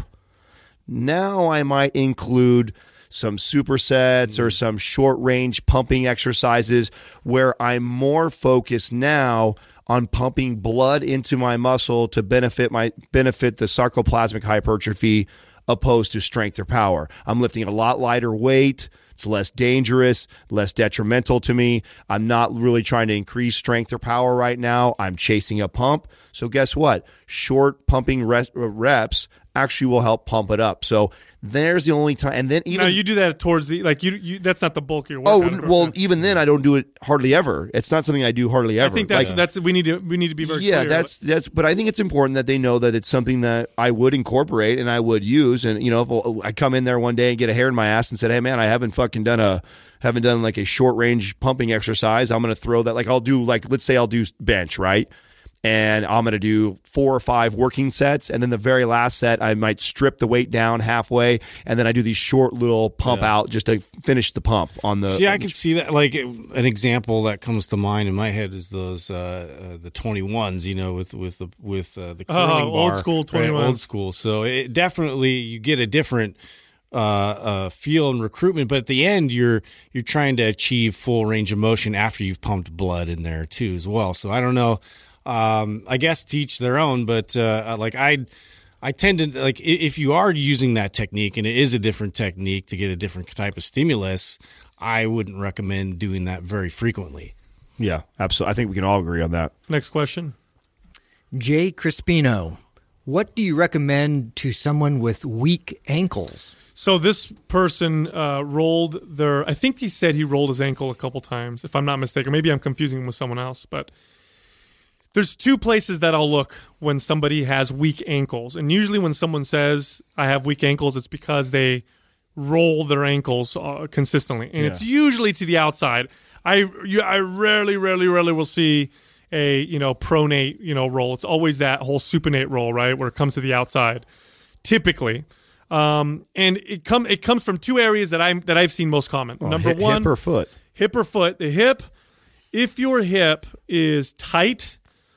now I might include some supersets or some short range pumping exercises where I'm more focused now on pumping blood into my muscle to benefit my benefit the sarcoplasmic hypertrophy opposed to strength or power. I'm lifting a lot lighter weight. It's less dangerous, less detrimental to me. I'm not really trying to increase strength or power right now. I'm chasing a pump. So guess what? Short pumping res- reps actually will help pump it up. So there's the only time. And then even no, you do that towards the like you. you that's not the bulk of your oh workout. of course. well, even then I don't do it hardly ever. It's not something I do hardly ever. I think that's Like, that's we need to we need to be very yeah, clear. that's that's. But I think it's important that they know that it's something that I would incorporate and I would use. And you know, if I come in there one day and get a hair in my ass and said, "Hey, man, I haven't fucking done a haven't done like a short range pumping exercise," I'm going to throw that. Like I'll do like let's say I'll do bench, right? And I'm going to do four or five working sets. And then the very last set, I might strip the weight down halfway. And then I do these short little pump Yeah. out just to finish the pump on the. See, I can see that. Like an example that comes to mind in my head is those uh, uh, the twenty-ones. You know, with with the with uh, the curling Oh, old bar, school right? twenty-one. Old school. So it definitely you get a different uh, uh, feel and recruitment. But at the end, you're you're trying to achieve full range of motion after you've pumped blood in there too as well. So I don't know. Um, I guess to each their own, but uh, like I, I tend to like i- if you are using that technique and it is a different technique to get a different type of stimulus, I wouldn't recommend doing that very frequently. Yeah, absolutely. I think we can all agree on that. Next question. Jay Crispino, what do you recommend to someone with weak ankles? So this person uh, rolled their. I think he said he rolled his ankle a couple times, if I'm not mistaken. Maybe I'm confusing him with someone else, but. There's two places that I'll look when somebody has weak ankles. And usually when someone says, I have weak ankles, it's because they roll their ankles uh, consistently. And Yeah. it's usually to the outside. I, you, I rarely, rarely, rarely will see a, you know, pronate, you know, roll. It's always that whole supinate roll, right, where it comes to the outside, typically. Um, and it, come, it comes from two areas that, I'm, that I've seen most common. Oh, Number hip, one, hip or foot. hip or foot. The hip, if your hip is tight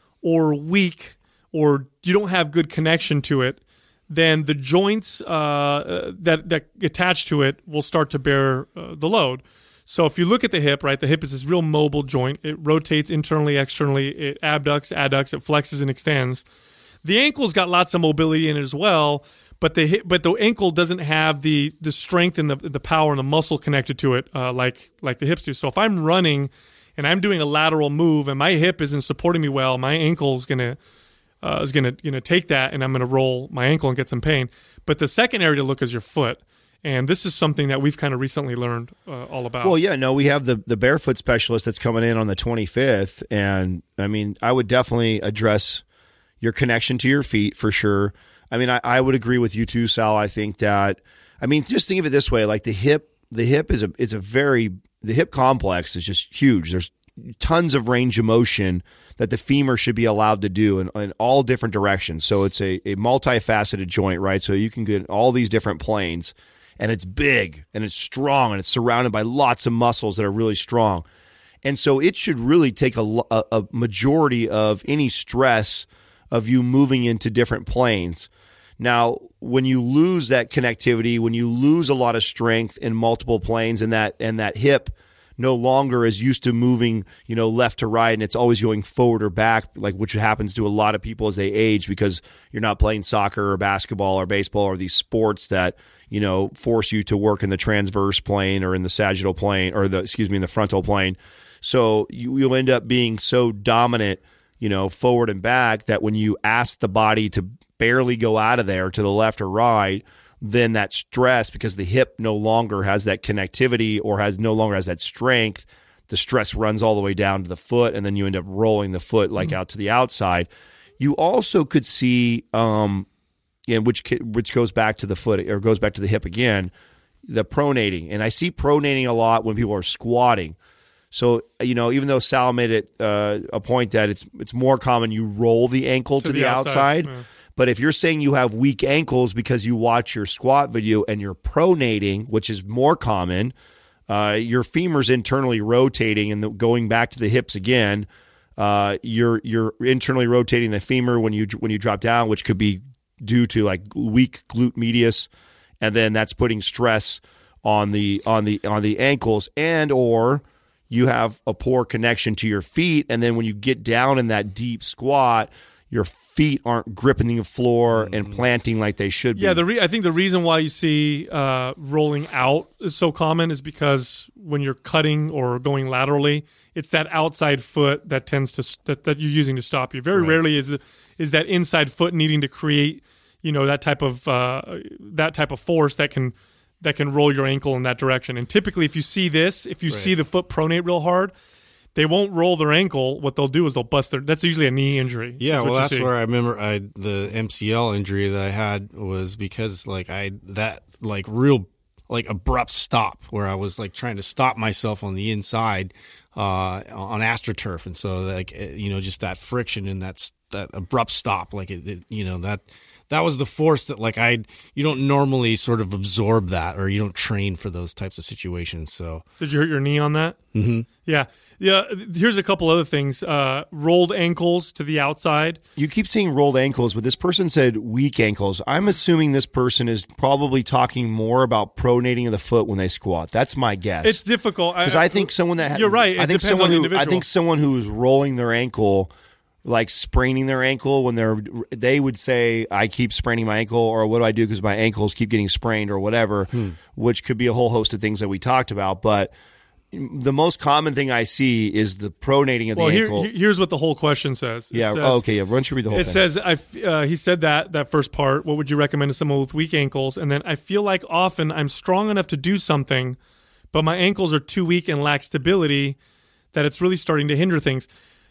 or weak, or you don't have good connection to it, then the joints uh, that that attach to it will start to bear uh, the load. So if you look at the hip, right, the hip is this real mobile joint. It rotates internally, externally. It abducts, adducts. It flexes and extends. The ankle's got lots of mobility in it as well, but the hip, but the ankle doesn't have the the strength and the the power and the muscle connected to it uh, like like the hips do. So if I'm running and I'm doing a lateral move and my hip isn't supporting me well, my ankle is gonna uh, is gonna you know take that and I'm gonna roll my ankle and get some pain. But the second area to look is your foot, and this is something that we've kind of recently learned uh, all about. Well, yeah, no, we have the the barefoot specialist that's coming in on the twenty-fifth, and I mean, I would definitely address your connection to your feet for sure. I mean, I, I would agree with you too, Sal. I think that, I mean, just think of it this way: like the hip, the hip is a it's a very the hip complex is just huge. There's tons of range of motion that the femur should be allowed to do in, in all different directions. So it's a, a multifaceted joint, right? So you can get all these different planes, and it's big and it's strong and it's surrounded by lots of muscles that are really strong. And so it should really take a, a, a majority of any stress of you moving into different planes. Now, when you lose that connectivity, when you lose a lot of strength in multiple planes, and that and that hip no longer is used to moving, you know, left to right, and it's always going forward or back, like which happens to a lot of people as they age because you're not playing soccer or basketball or baseball or these sports that, you know, force you to work in the transverse plane or in the sagittal plane or the excuse me in the frontal plane. So you, you'll end up being so dominant, you know, forward and back that when you ask the body to barely go out of there to the left or right, then that stress, because the hip no longer has that connectivity or has no longer has that strength, the stress runs all the way down to the foot, and then you end up rolling the foot like mm-hmm. out to the outside. You also could see, um, yeah, which which goes back to the foot or goes back to the hip again, the pronating, and I see pronating a lot when people are squatting. So, you know, even though Sal made it uh, a point that it's it's more common you roll the ankle to, to the, the outside, outside yeah. But if you're saying you have weak ankles because you watch your squat video and you're pronating, which is more common, uh, your femur's internally rotating and the, going back to the hips again. Uh, you're you're internally rotating the femur when you when you drop down, which could be due to like weak glute medius, and then that's putting stress on the on the on the ankles, and or you have a poor connection to your feet, and then when you get down in that deep squat, your feet aren't gripping the floor mm-hmm. and planting like they should be. Yeah, the re- I think the reason why you see uh, rolling out is so common is because when you're cutting or going laterally, it's that outside foot that tends to that, that you're using to stop you. Very right. rarely is is that inside foot needing to create, you know, that type of uh, that type of force that can that can roll your ankle in that direction. And typically, if you see this, if you right. see the foot pronate real hard, they won't roll their ankle. What they'll do is they'll bust their. That's usually a knee injury. Yeah, that's well, that's see. where I remember I the M C L injury that I had was because like I that like real like abrupt stop where I was like trying to stop myself on the inside uh, on AstroTurf, and so like you know just that friction and that that abrupt stop, like it, it you know that. That was the force that, like, I you don't normally sort of absorb that, or you don't train for those types of situations. So, did you hurt your knee on that? Mm-hmm. Yeah, yeah. Here's a couple other things: uh, rolled ankles to the outside. You keep saying rolled ankles, but this person said weak ankles. I'm assuming this person is probably talking more about pronating of the foot when they squat. That's my guess. It's difficult because I, I think someone that you're right. It I think depends someone on the who individual. I think someone who's rolling their ankle, like spraining their ankle when they're, they would say, I keep spraining my ankle, or what do I do because my ankles keep getting sprained or whatever, hmm. which could be a whole host of things that we talked about. But the most common thing I see is the pronating of well, the here, ankle. Here's what the whole question says. It yeah, says, oh, okay, yeah, run through the whole it thing. It says, I, uh, he said that, that first part, what would you recommend to someone with weak ankles? And then, I feel like often I'm strong enough to do something, but my ankles are too weak and lack stability that it's really starting to hinder things.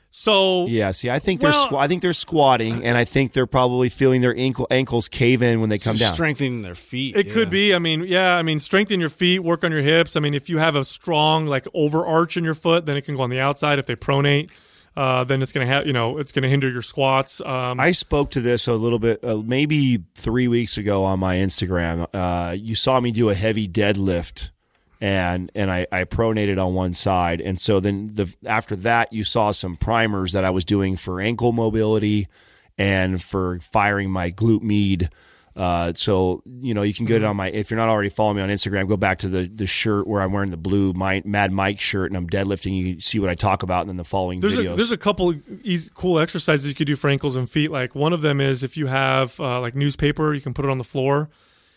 So yeah, see, I think well, they're squ- I think they're squatting, and I think they're probably feeling their ankle ankles cave in when they come down, strengthening their feet. It yeah. could be. I mean, yeah, I mean, strengthen your feet, work on your hips. I mean, if you have a strong like overarch in your foot, then it can go on the outside. If they pronate, uh, then it's gonna have you know it's gonna hinder your squats. Um, I spoke to this a little bit, uh, maybe three weeks ago on my Instagram. Uh, you saw me do a heavy deadlift. And and I, I pronated on one side, and so then the after that you saw some primers that I was doing for ankle mobility and for firing my glute med. Uh, so you know you can get it on my if you're not already following me on Instagram, go back to the, the shirt where I'm wearing the blue my, Mad Mike shirt and I'm deadlifting. You see what I talk about in the following there's videos. A, there's a couple easy, cool exercises you could do for ankles and feet. Like one of them is if you have uh, like newspaper, you can put it on the floor,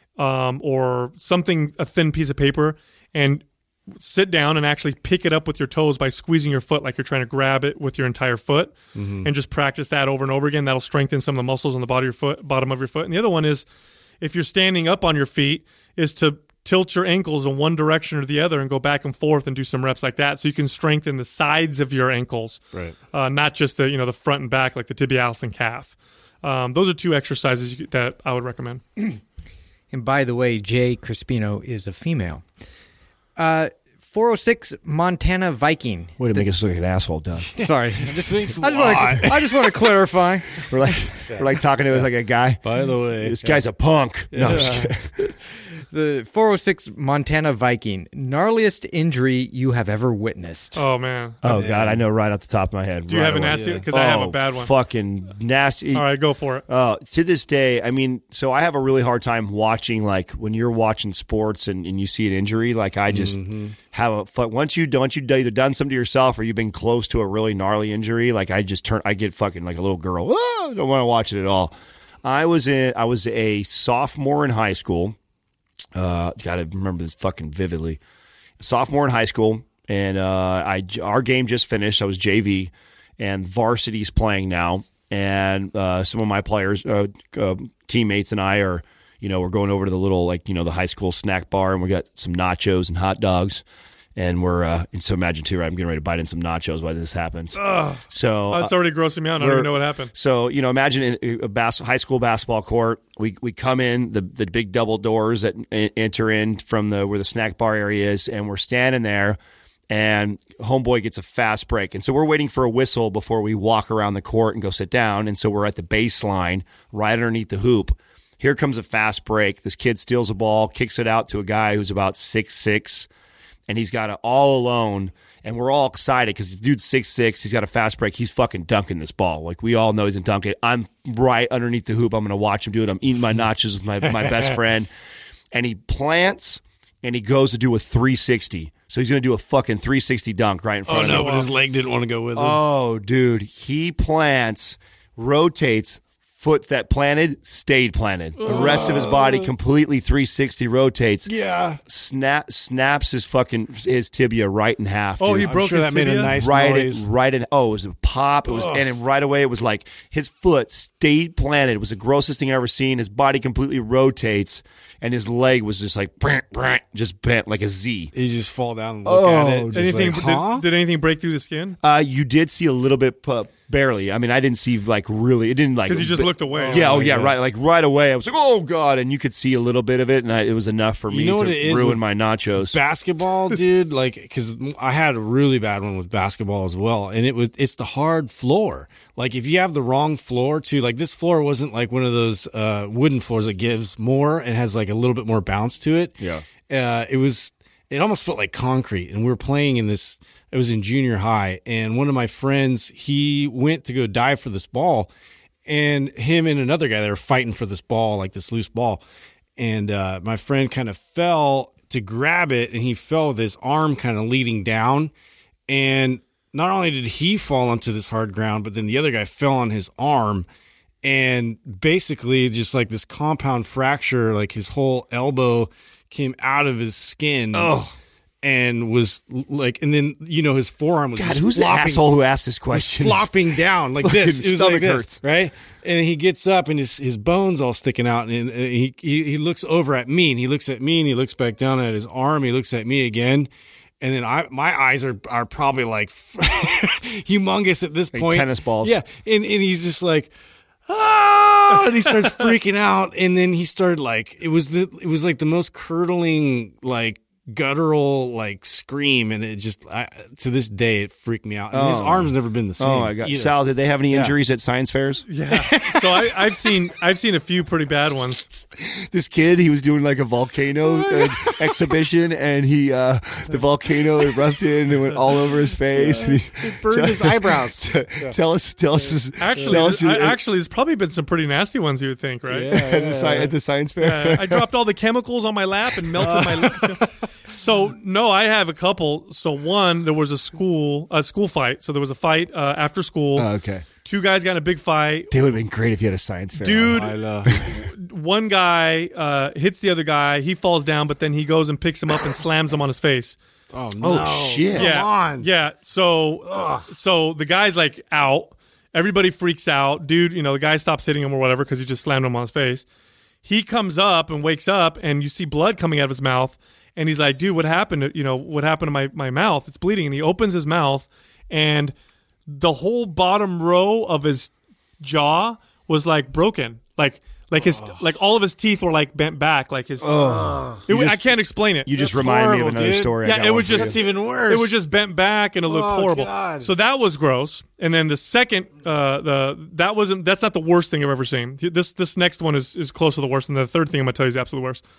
um, or something a thin piece of paper. And sit down and actually pick it up with your toes by squeezing your foot like you're trying to grab it with your entire foot, mm-hmm. and just practice that over and over again. That'll strengthen some of the muscles on the bottom of your foot, bottom of your foot. And the other one is if you're standing up on your feet is to tilt your ankles in one direction or the other and go back and forth and do some reps like that so you can strengthen the sides of your ankles, right? Uh, not just the you know the front and back like the tibialis and calf. Um, those are two exercises you could, that I would recommend. And by the way, Jay Crispino is a female. Uh, four oh six Montana Viking. Way to make us look like an asshole, Doug. Sorry, this I just want to. I just want to clarify. We're like we're like talking to us like a guy. By the way, this guy's a punk. No, yeah. I'm just kidding. The four oh six Montana Viking, gnarliest injury you have ever witnessed. Oh, man. Oh, God, I know right off the top of my head. Do you right have a away. nasty one? Because I have a Oh, bad one. Fucking nasty. All right, go for it. Uh, to this day, I mean, so I have a really hard time watching, like, when you're watching sports and, and you see an injury, like, I just Mm-hmm. have a, fu- once you, once you've either done something to yourself or you've been close to a really gnarly injury, like, I just turn, I get fucking like a little girl. Oh, I don't want to watch it at all. I was in, I was a sophomore in high school. Uh, gotta remember this fucking vividly. Sophomore in high school, and uh, I our game just finished. I was J V, and varsity's playing now, and uh, some of my players, uh, uh, teammates, and I are, you know, we're going over to the little, like, you know, the high school snack bar, and we got some nachos and hot dogs, and we're uh, and so imagine too, right? I'm getting ready to bite in some nachos while this happens. Ugh. So Oh, it's already grossing me out. I don't we're- even know what happened. So, you know, imagine in a bas- high school basketball court. We we come in the the big double doors that en- enter in from the where the snack bar area is, and we're standing there, and homeboy gets a fast break, and so we're waiting for a whistle before we walk around the court and go sit down, and so we're at the baseline right underneath the hoop. Here comes a fast break. This kid steals a ball, kicks it out to a guy who's about six six, and he's got it all alone. And we're all excited because this dude's six six. He's got a fast break. He's fucking dunking this ball. Like, we all know he's going to dunk it. I'm right underneath the hoop. I'm going to watch him do it. I'm eating my nachos with my, my best friend. And he plants, and he goes to do a three sixty. So he's going to do a fucking three sixty dunk right in front Oh, of no, him. but his leg didn't want to go with him. Oh, dude. He plants, rotates, foot that planted stayed planted. The rest of his body completely three sixty rotates. Yeah. Snap snaps his fucking his tibia right in half. Oh, dude. he I'm broke sure his that made a tibia? nice right noise. in, right in oh it was a pop. It was and then right away it was like his foot stayed planted. It was the grossest thing I ever seen. His body completely rotates and his leg was just like brant, brant, just bent like a Z. He just fall down and look Oh, at it. just Anything? like, did, huh? did anything break through the skin? Uh, you did see a little bit, uh, barely. I mean, I didn't see like really. It didn't like Because you just looked away. Yeah, oh, Oh, yeah, yeah. right. Like right away, I was like, "Oh God!" And you could see a little bit of it, and I, it was enough for me You know to what it is ruin with my nachos. Basketball, dude, like, because I had a really bad one with basketball as well, and it was it's the hard floor. Like, if you have the wrong floor too, like this floor wasn't like one of those uh, wooden floors that gives more and has like a little bit more bounce to it. Yeah. uh, it was. It almost felt like concrete, and we were playing in this. It was in junior high, and one of my friends, he went to go dive for this ball, and him and another guy, they were fighting for this ball, like this loose ball, and uh, my friend kind of fell to grab it, and he fell with his arm kind of leading down, and not only did he fall onto this hard ground, but then the other guy fell on his arm, and basically just like this compound fracture, like his whole elbow came out of his skin. Oh. And was like, and then, you know, his forearm was God, just who's the flopping, asshole who asked this was question? flopping down like Fucking this. It was stomach like this, hurts. right? And he gets up and his, his bones all sticking out. And he, he, he looks over at me and he looks at me and he looks back down at his arm. He looks at me again. And then I, my eyes are, are probably like humongous at this Like point. tennis balls. Yeah. And, and he's just like, oh, and he starts freaking out. And then he started like, it was the, it was like the most curdling, like, guttural like scream, and it just I, to this day it freaked me out. And his Oh. arm's never been the same. Oh my God, either. Sal, did they have any injuries at science fairs? Yeah. So I, I've seen I've seen a few pretty bad ones. This kid, he was doing like a volcano uh, exhibition, and he uh, the volcano erupted and it went all over his face. And he, burned his eyebrows. Tell us, tell us, Actually, tell us, I, actually, there's probably been some pretty nasty ones. You would think, right? at, the, sci- at the science fair. Uh, I dropped all the chemicals on my lap and melted my lips. So no, I have a couple. So one, there was a school a school fight. So there was a fight uh, after school. Oh, okay. Two guys got in a big fight. They would have been great if you had a science fair. Dude, I know. one guy uh, hits the other guy. He falls down, but then he goes and picks him up and slams him on his face. Oh no! Oh, shit. Yeah, Come on. yeah. So, so the guy's like out. Everybody freaks out, dude. You know, the guy stops hitting him or whatever because he just slammed him on his face. He comes up and wakes up, and you see blood coming out of his mouth. And he's like, dude, what happened? You know, what happened to my, my mouth? It's bleeding. And he opens his mouth, and the whole bottom row of his jaw was like broken. Like, like his, like all of his teeth were like bent back. Like his, it, I can't explain it. You just That's reminded me of horrible, another dude. story. I Yeah, got it one was for you. just That's even worse. It was just bent back and it looked Oh, horrible. God. So that was gross. And then the second, uh, the that wasn't that's not the worst thing I've ever seen. This this next one is is close to the worst, and the third thing I'm gonna tell you is absolutely worst.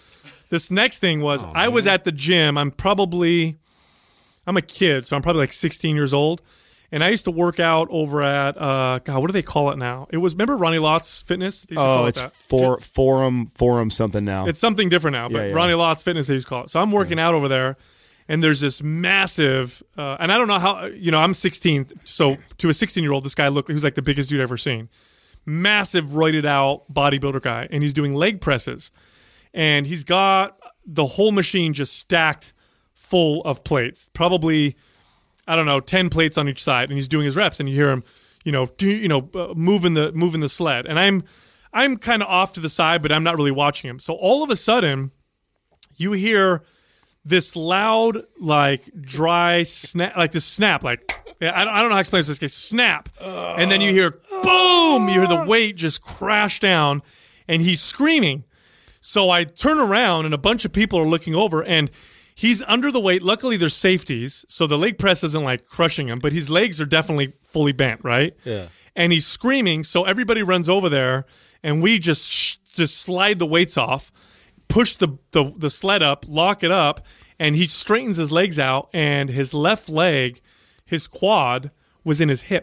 This next thing was Oh, I was man. at the gym. I'm probably, I'm a kid, so I'm probably like sixteen years old. And I used to work out over at, uh, God, what do they call it now? It was, remember Ronnie Lott's Fitness? They used to call Oh, it it's that. for, forum, forum something now. It's something different now, but Yeah, yeah. Ronnie Lott's Fitness, they used to call it. So I'm working out over there, and there's this massive, uh, and I don't know how, you know, I'm sixteen, so to a sixteen-year-old, this guy looked, he was like the biggest dude I've ever seen. Massive, roided out bodybuilder guy, and he's doing leg presses. And he's got the whole machine just stacked full of plates, probably, I don't know, ten plates on each side, and he's doing his reps, and you hear him, you know, do, you know, uh, moving the moving the sled, and I'm I'm kind of off to the side, but I'm not really watching him. So all of a sudden, you hear this loud, like dry snap, like this snap, like yeah, I don't, I don't know how to explain this. This case, snap, and then you hear boom, you hear the weight just crash down, and he's screaming. So I turn around, and a bunch of people are looking over, and he's under the weight. Luckily, there's safeties, so the leg press isn't like crushing him, but his legs are definitely fully bent, right? Yeah. And he's screaming, so everybody runs over there, and we just sh- just slide the weights off, push the, the the sled up, lock it up, and he straightens his legs out, and his left leg, his quad, was in his hip.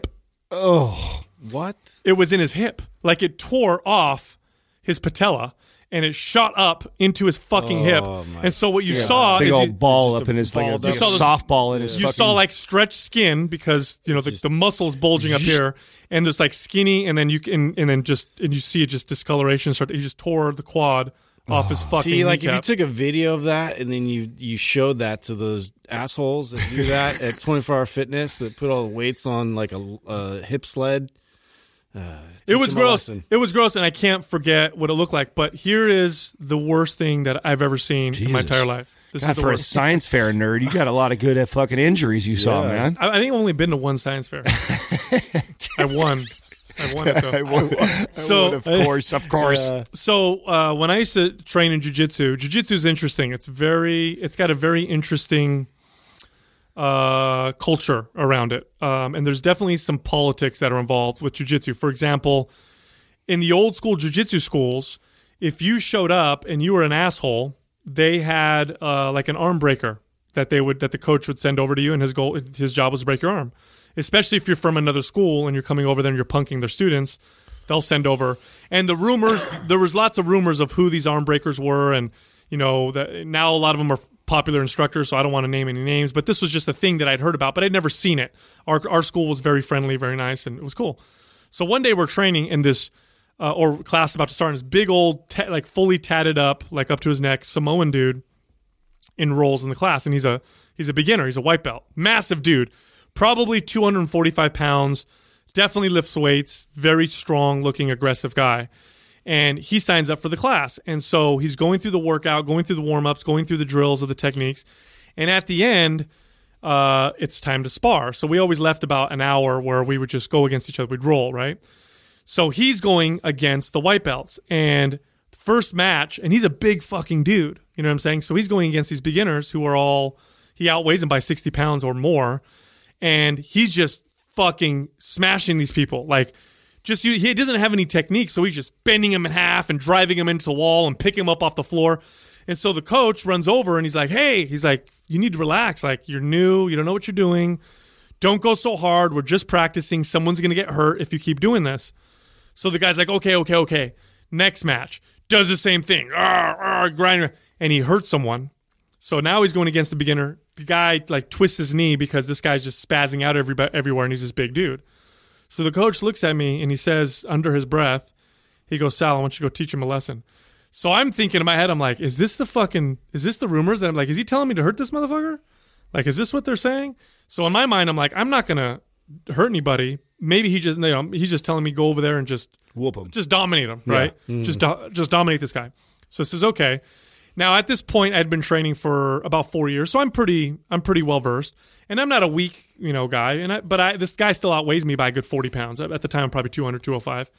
What? It was in his hip. Like it tore off his patella. And it shot up into his fucking hip. And so what you saw Big is old you, ball just up a in his like a, balled like a up- You saw softball in his you fucking, saw like stretched skin because you know the, the muscles bulging up here, and there's like skinny, and then you can and then just and you see it just discoloration start. He just tore the quad off his fucking. See, like kneecap. if you took a video of that and then you you showed that to those assholes that do that at twenty-four hour fitness that put all the weights on like a, a hip sled. Uh, It was teach 'em a gross. lesson. It was gross, and I can't forget what it looked like. But here is the worst thing that I've ever seen in my Jesus. entire life. This God, is the for a worst. science fair nerd, you got a lot of good uh, fucking injuries you saw, Yeah. man. I, I think I've only been to one science fair. I won. I won it though. So of course, of course. So uh, when I used to train in jiu-jitsu, jiu-jitsu is interesting. It's very, it's got a very interesting uh, culture around it, um, and there's definitely some politics that are involved with jiu-jitsu. For example, in the old school jiu-jitsu schools, if you showed up and you were an asshole, they had uh, like an arm breaker that they would that the coach would send over to you, and his goal, his job was to break your arm. Especially if you're from another school and you're coming over there and you're punking their students, they'll send over. And the rumors, there was lots of rumors of who these arm breakers were, and you know that now a lot of them are popular instructors, so I don't want to name any names. But this was just a thing that I'd heard about, but I'd never seen it. Our our school was very friendly, very nice, and it was cool. So one day we're training in this, uh, or class about to start, and this big old, ta- like fully tatted up, like up to his neck, Samoan dude enrolls in the class, and he's a he's a beginner, he's a white belt, massive dude. Probably two hundred forty-five pounds, definitely lifts weights, very strong looking, aggressive guy. And he signs up for the class. And so he's going through the workout, going through the warm-ups, going through the drills of the techniques. And at the end, uh, it's time to spar. So we always left about an hour where we would just go against each other. We'd roll, right? So he's going against the white belts. And first match, and he's a big fucking dude. You know what I'm saying? So he's going against these beginners who are all, he outweighs them by sixty pounds or more. And he's just fucking smashing these people. Like, just he doesn't have any technique, so he's just bending them in half and driving them into the wall and picking them up off the floor. And so the coach runs over and he's like, hey, he's like, you need to relax. Like, you're new. You don't know what you're doing. Don't go so hard. We're just practicing. Someone's going to get hurt if you keep doing this. So the guy's like, okay, okay, okay. Next match. Does the same thing. Arr, arr, grind. And he hurts someone. So now he's going against the beginner. The guy like twists his knee because this guy's just spazzing out every, everywhere, and he's this big dude. So the coach looks at me and he says under his breath, he goes, Sal, I want you to go teach him a lesson. So I'm thinking in my head, I'm like, is this the fucking, is this the rumors that I'm like, is he telling me to hurt this motherfucker? Like, is this what they're saying? So in my mind, I'm like, I'm not going to hurt anybody. Maybe he just, you know, he's just telling me go over there and just Whoop him. just dominate him, right? Mm. Just, do, just dominate this guy. So it says, okay. Now at this point, I'd been training for about four years, so I'm pretty, I'm pretty well versed, and I'm not a weak, you know, guy. And I, but I, this guy still outweighs me by a good forty pounds. At the time, I'm probably two hundred, two oh five.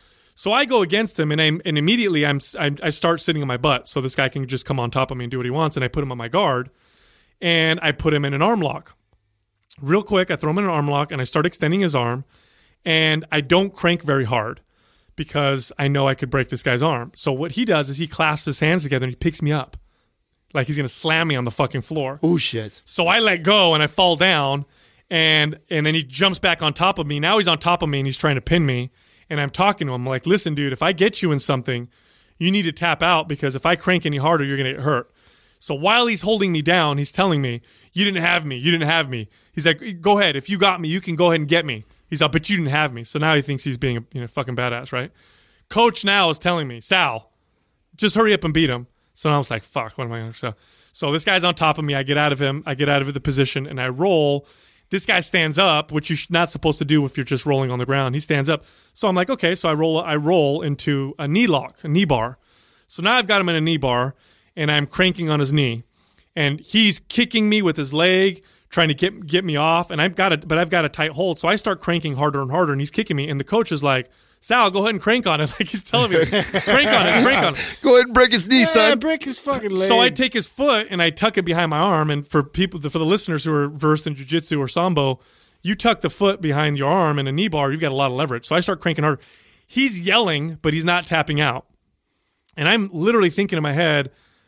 So I go against him, and I, and immediately I'm, I, I start sitting on my butt, so this guy can just come on top of me and do what he wants. And I put him on my guard, and I put him in an arm lock. Real quick, I throw him in an arm lock, and I start extending his arm, and I don't crank very hard, because I know I could break this guy's arm. So what he does is he clasps his hands together and he picks me up. like he's gonna slam me on the fucking floor. Oh shit! So I let go and I fall down, and and then he jumps back on top of me. Now he's on top of me and he's trying to pin me. And I'm talking to him like, listen, dude, if I get you in something, you need to tap out because if I crank any harder, you're gonna get hurt. So while he's holding me down, he's telling me, you didn't have me, you didn't have me. He's like, go ahead, if you got me, you can go ahead and get me. He's like, but you didn't have me. So now he thinks he's being a you know fucking badass, right? Coach now is telling me, Sal, just hurry up and beat him. So I was like, fuck, what am I going to so So this guy's on top of me. I get out of him. I get out of the position, and I roll. This guy stands up, which you're not supposed to do if you're just rolling on the ground. He stands up. So I'm like, okay. So I roll I roll into a knee lock, a knee bar. So now I've got him in a knee bar, and I'm cranking on his knee. And he's kicking me with his leg, trying to get get me off. And I've got a, but I've got a tight hold. So I start cranking harder and harder, and he's kicking me. And the coach is like, Sal, go ahead and crank on it. Like he's telling me, crank on it, crank on it. Go ahead and break his knee, Yeah, son. break his fucking leg. So I take his foot and I tuck it behind my arm. And for people, for the listeners who are versed in jiu-jitsu or sambo, you tuck the foot behind your arm in a knee bar, you've got a lot of leverage. So I start cranking harder. He's yelling, but he's not tapping out. And I'm literally thinking in my head,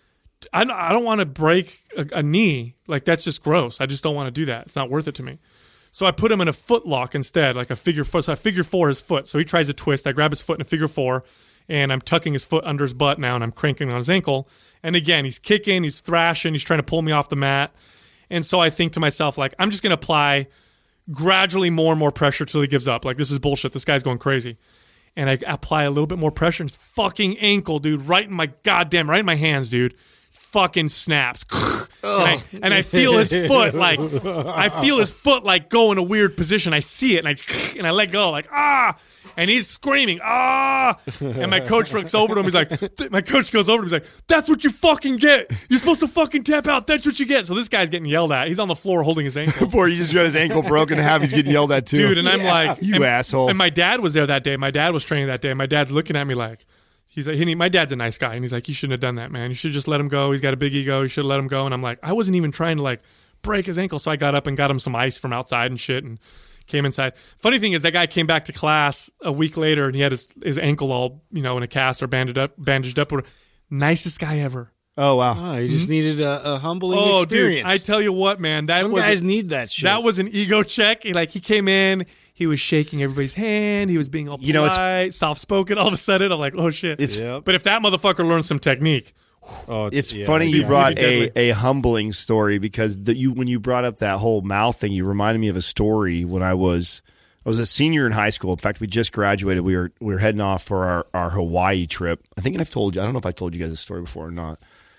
I, I don't want to break a, a knee. Like that's just gross. I just don't want to do that. It's not worth it to me. So I put him in a foot lock instead, like a figure four. So I figure four his foot. So he tries to twist. I grab his foot in a figure four, and I'm tucking his foot under his butt now, and I'm cranking on his ankle. And again, he's kicking, he's thrashing, he's trying to pull me off the mat. And so I think to myself, like, I'm just going to apply gradually more and more pressure till he gives up. Like, this is bullshit. This guy's going crazy. And I apply a little bit more pressure, and his fucking ankle, dude, right in my goddamn, right in my hands, dude. Fucking snaps. And I, and I feel his foot like I feel his foot like go in a weird position. I see it and I and I let go like ah, and he's screaming ah, and my coach looks over to him. He's like, my coach goes over to him. He's like, that's what you fucking get. You're supposed to fucking tap out. That's what you get. So this guy's getting yelled at. He's on the floor holding his ankle. Before you just got his ankle broken in half, he's getting yelled at too, dude. And I'm like, you and, asshole. And my dad was there that day. My dad was training that day. My dad's looking at me like. He's like, he, my dad's a nice guy, and he's like, you shouldn't have done that, man. You should just let him go. He's got a big ego. You should have let him go. And I'm like, I wasn't even trying to like break his ankle. So I got up and got him some ice from outside and shit, and came inside. Funny thing is, that guy came back to class a week later, and he had his, his ankle all you know in a cast or bandaged up, bandaged up. Nicest guy ever. Oh wow! Oh, he just needed a, a humbling oh, experience. Dude, I tell you what, man, that Some was guys a, need that shit. That was an ego check. He, like he came in. He was shaking everybody's hand. He was being all polite, You know, it's- soft-spoken. All of a sudden, I'm like, oh, shit. It's- Yep. But if that motherfucker learned some technique, Oh, It's yeah, funny yeah. you brought He'd be a, a humbling story because the, you when you brought up that whole mouth thing, you reminded me of a story when I was I was a senior in high school. In fact, we just graduated. We were we were heading off for our, our Hawaii trip. I think I've told you. I don't know if I told you guys this story before or not.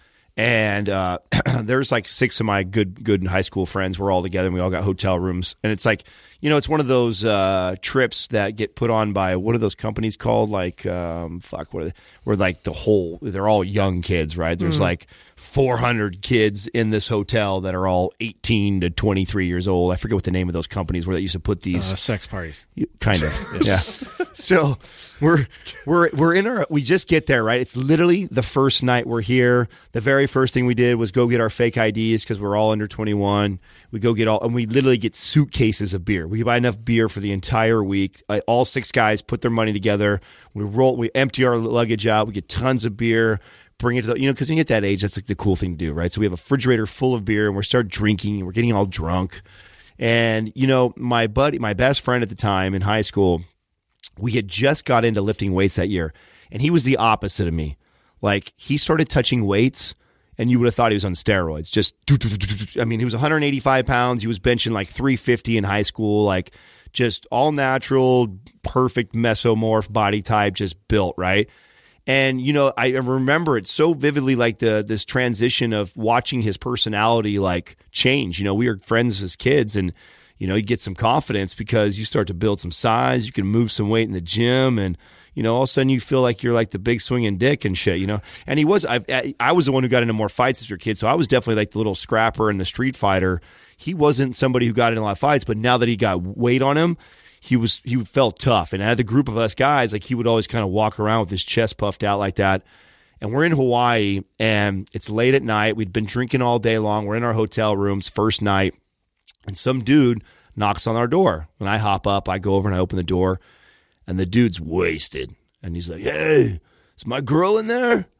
And uh, there's like six of my good good high school friends. We're all together, and we all got hotel rooms. And it's like, you know, it's one of those uh, trips that get put on by what are those companies called? Like, um, fuck, what are they? Where like the whole, they're all young kids, right? There's mm-hmm. like four hundred kids in this hotel that are all eighteen to twenty-three years old. I forget what the name of those companies where they used to put these uh, sex parties. Kind of, yeah. So we're we're we're in our. We just get there, right? It's literally the first night we're here. The very first thing we did was go get our fake I Ds because we're all under twenty-one. We go get all, and we literally get suitcases of beer. We buy enough beer for the entire week. Uh, all six guys put their money together. We roll. We empty our luggage out. We get tons of beer. Bring it to the, you know, because when you get that age, that's like the cool thing to do, right? So we have a refrigerator full of beer, and we start drinking, and we're getting all drunk. And, you know, my buddy, my best friend at the time in high school, we had just got into lifting weights that year, and he was the opposite of me. Like, he started touching weights, and you would have thought he was on steroids. Just, I mean, he was one hundred eighty-five pounds. He was benching like three fifty in high school, like just all natural, perfect mesomorph body type, just built, right? And, you know, I remember it so vividly, like the this transition of watching his personality like change. You know, we were friends as kids, and, you know, you get some confidence because you start to build some size. You can move some weight in the gym, and, you know, all of a sudden you feel like you're like the big swinging dick and shit, you know. And he was, I, I was the one who got into more fights as your kid, so I was definitely like the little scrapper and the street fighter. He wasn't somebody who got in a lot of fights, but now that he got weight on him, he was he felt tough. And out of the group of us guys, like he would always kind of walk around with his chest puffed out like that. And we're in Hawaii, and it's late at night. We'd been drinking all day long. We're in our hotel rooms, first night, and some dude knocks on our door. When I hop up, I go over and I open the door, and the dude's wasted. And he's like, "Hey, is my girl in there?"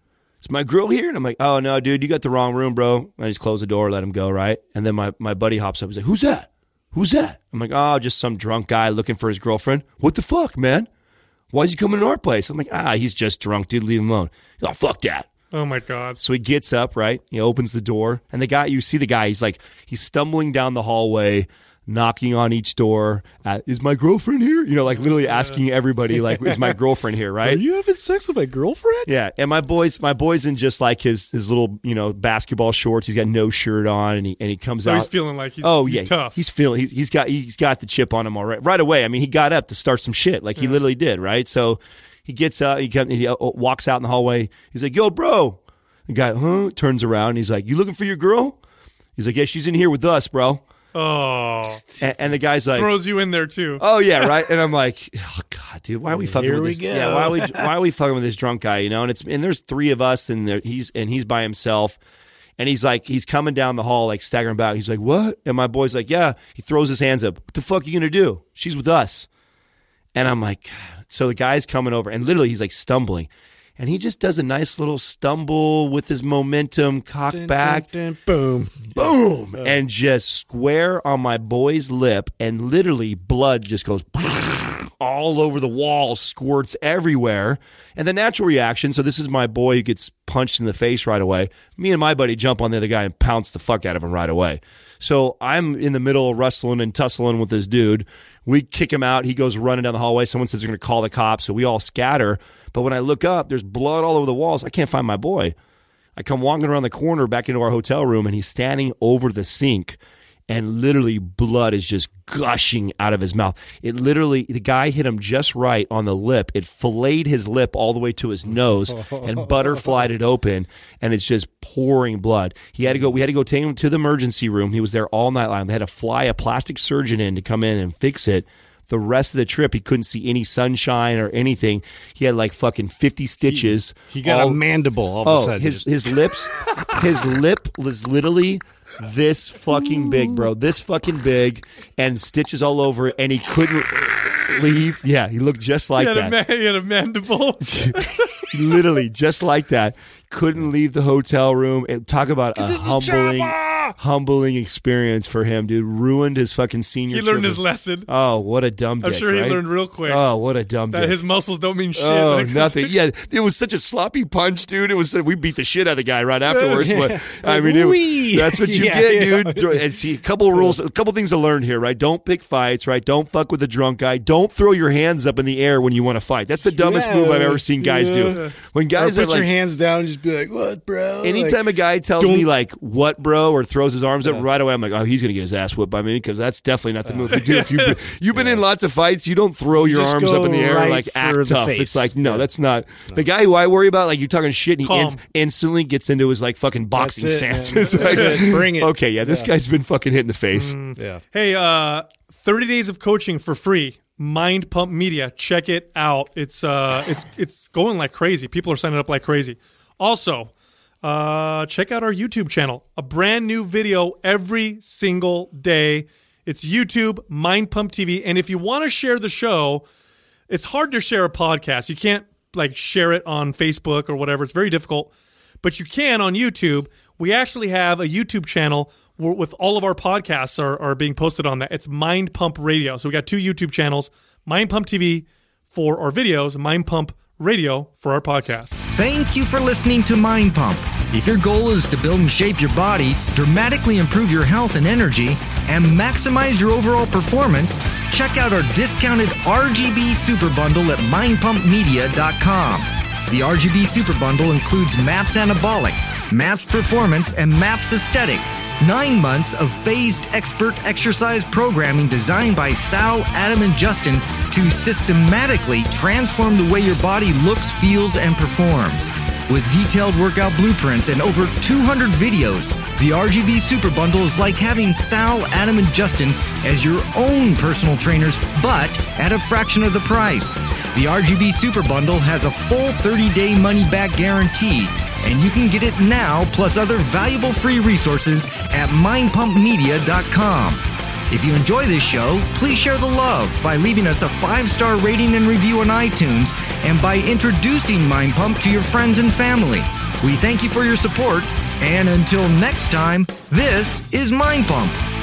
is my girl here? And I'm like, oh, no, dude, you got the wrong room, bro. I just close the door, let him go, right? And then my, my buddy hops up. He's like, who's that? Who's that? I'm like, oh, just some drunk guy looking for his girlfriend. What the fuck, man? Why is he coming to our place? I'm like, ah, he's just drunk, dude. Leave him alone. He's like, oh, fuck that. Oh, my God. So he gets up, right? He opens the door. And the guy, you see the guy, he's like, he's stumbling down the hallway, knocking on each door. Uh, is my girlfriend here? You know, like literally asking everybody, like, is my girlfriend here, right? Are you having sex with my girlfriend? Yeah. And my boy's, my boy's in just like his, his little, you know, basketball shorts. He's got no shirt on and he, and he comes so out. he's feeling like he's, oh, he's yeah, tough. He's feeling, he, he's got, he's got the chip on him already. Right away. I mean, he got up to start some shit. Like he yeah. literally did, right? So he gets up, he, comes, he walks out in the hallway. He's like, yo, bro. The guy, huh? Turns around. And he's like, you looking for your girl? He's like, yeah, she's in here with us, bro. Oh. And, and the guy's like, throws you in there too. Oh yeah, right. And I'm like, oh god, dude, why are we fucking Here with we this? go. Yeah, why are we why are we fucking with this drunk guy? You know, and it's and there's three of us, and there, he's and he's by himself, and he's like, he's coming down the hall like staggering back. He's like, what? And my boy's like, yeah. He throws his hands up. What the fuck are you gonna do? She's with us. And I'm like, god. So the guy's coming over, and literally he's like stumbling. And he just does a nice little stumble with his momentum, cock dun, back, dun, dun, boom, boom, oh. and just square on my boy's lip, and literally blood just goes all over the wall, squirts everywhere. And the natural reaction, so this is my boy who gets punched in the face right away. Me and my buddy jump on the other guy and pounce the fuck out of him right away. So I'm in the middle of wrestling and tussling with this dude. We kick him out. He goes running down the hallway. Someone says they're going to call the cops. So we all scatter. But when I look up, there's blood all over the walls. I can't find my boy. I come walking around the corner back into our hotel room, and he's standing over the sink, and literally blood is just gushing out of his mouth. It literally, the guy hit him just right on the lip. It filleted his lip all the way to his nose and butterflied it open, and it's just pouring blood. He had to go, we had to go take him to the emergency room. He was there all night long. They had to fly a plastic surgeon in to come in and fix it. The rest of the trip, he couldn't see any sunshine or anything. He had like fucking fifty stitches. He, he got all, a mandible all of oh, a sudden. His, his lips, his lip was literally this fucking big, bro. This fucking big, and stitches all over it, and he couldn't leave. Yeah, he looked just like he that. A man, he had a mandible. Literally, just like that. Couldn't leave the hotel room. And talk about a humbling, humbling experience for him, dude. Ruined his fucking senior. He learned trip. his lesson. Oh, what a dumb dick, I'm sure he right? learned real quick. Oh, what a dumb that dick. His muscles don't mean shit. Oh, nothing. Yeah, it was such a sloppy punch, dude. It was we beat the shit out of the guy right afterwards. But I mean, it, that's what you yeah, get, yeah. dude. And see, a couple of rules, a couple things to learn here, right? Don't pick fights, right? Don't fuck with a drunk guy. Don't throw your hands up in the air when you want to fight. That's the dumbest yeah, move I've ever seen guys yeah. do. When guys or are put like, your hands down and just be like, "What, bro?" Anytime like, a guy tells don't- me like "what, bro," or throws his arms up Yeah. right away, I'm like, "Oh, he's gonna get his ass whipped by me," because that's definitely not the move to do. If you've been, you've been in lots of fights, you don't throw your just arms go up in the air right and like for act the tough. face. It's like no, Yeah. that's not the guy who I worry about. Like you're talking shit, and he Calm. ins- instantly gets into his like fucking boxing it, stance. man. It's That's like, it. Bring it. Okay, yeah, this Yeah. guy's been fucking hit in the face. Yeah. Hey, uh, thirty days of coaching for free. Mind Pump Media. Check it out. It's uh, it's it's going like crazy. People are signing up like crazy. Also, uh, check out our YouTube channel. A brand new video every single day. It's YouTube, Mind Pump T V. And if you want to share the show, it's hard to share a podcast. You can't like share it on Facebook or whatever. It's very difficult. But you can on YouTube. We actually have a YouTube channel where, with all of our podcasts are, are being posted on that. It's Mind Pump Radio. So we got two YouTube channels, Mind Pump T V for our videos, Mind Pump Radio for our podcast. Thank you for listening to Mind Pump. If your goal is to build and shape your body, dramatically improve your health and energy, and maximize your overall performance, check out our discounted R G B Super Bundle at mind pump media dot com. The R G B Super Bundle includes MAPS Anabolic, MAPS Performance, and MAPS Aesthetic. Nine months of phased expert exercise programming designed by Sal, Adam, and Justin to systematically transform the way your body looks, feels, and performs. With detailed workout blueprints and over two hundred videos, the R G B Super Bundle is like having Sal, Adam, and Justin as your own personal trainers, but at a fraction of the price. The R G B Super Bundle has a full thirty-day money-back guarantee, and you can get it now plus other valuable free resources at mind pump media dot com. If you enjoy this show, please share the love by leaving us a five-star rating and review on iTunes and by introducing Mind Pump to your friends and family. We thank you for your support, and until next time, this is Mind Pump.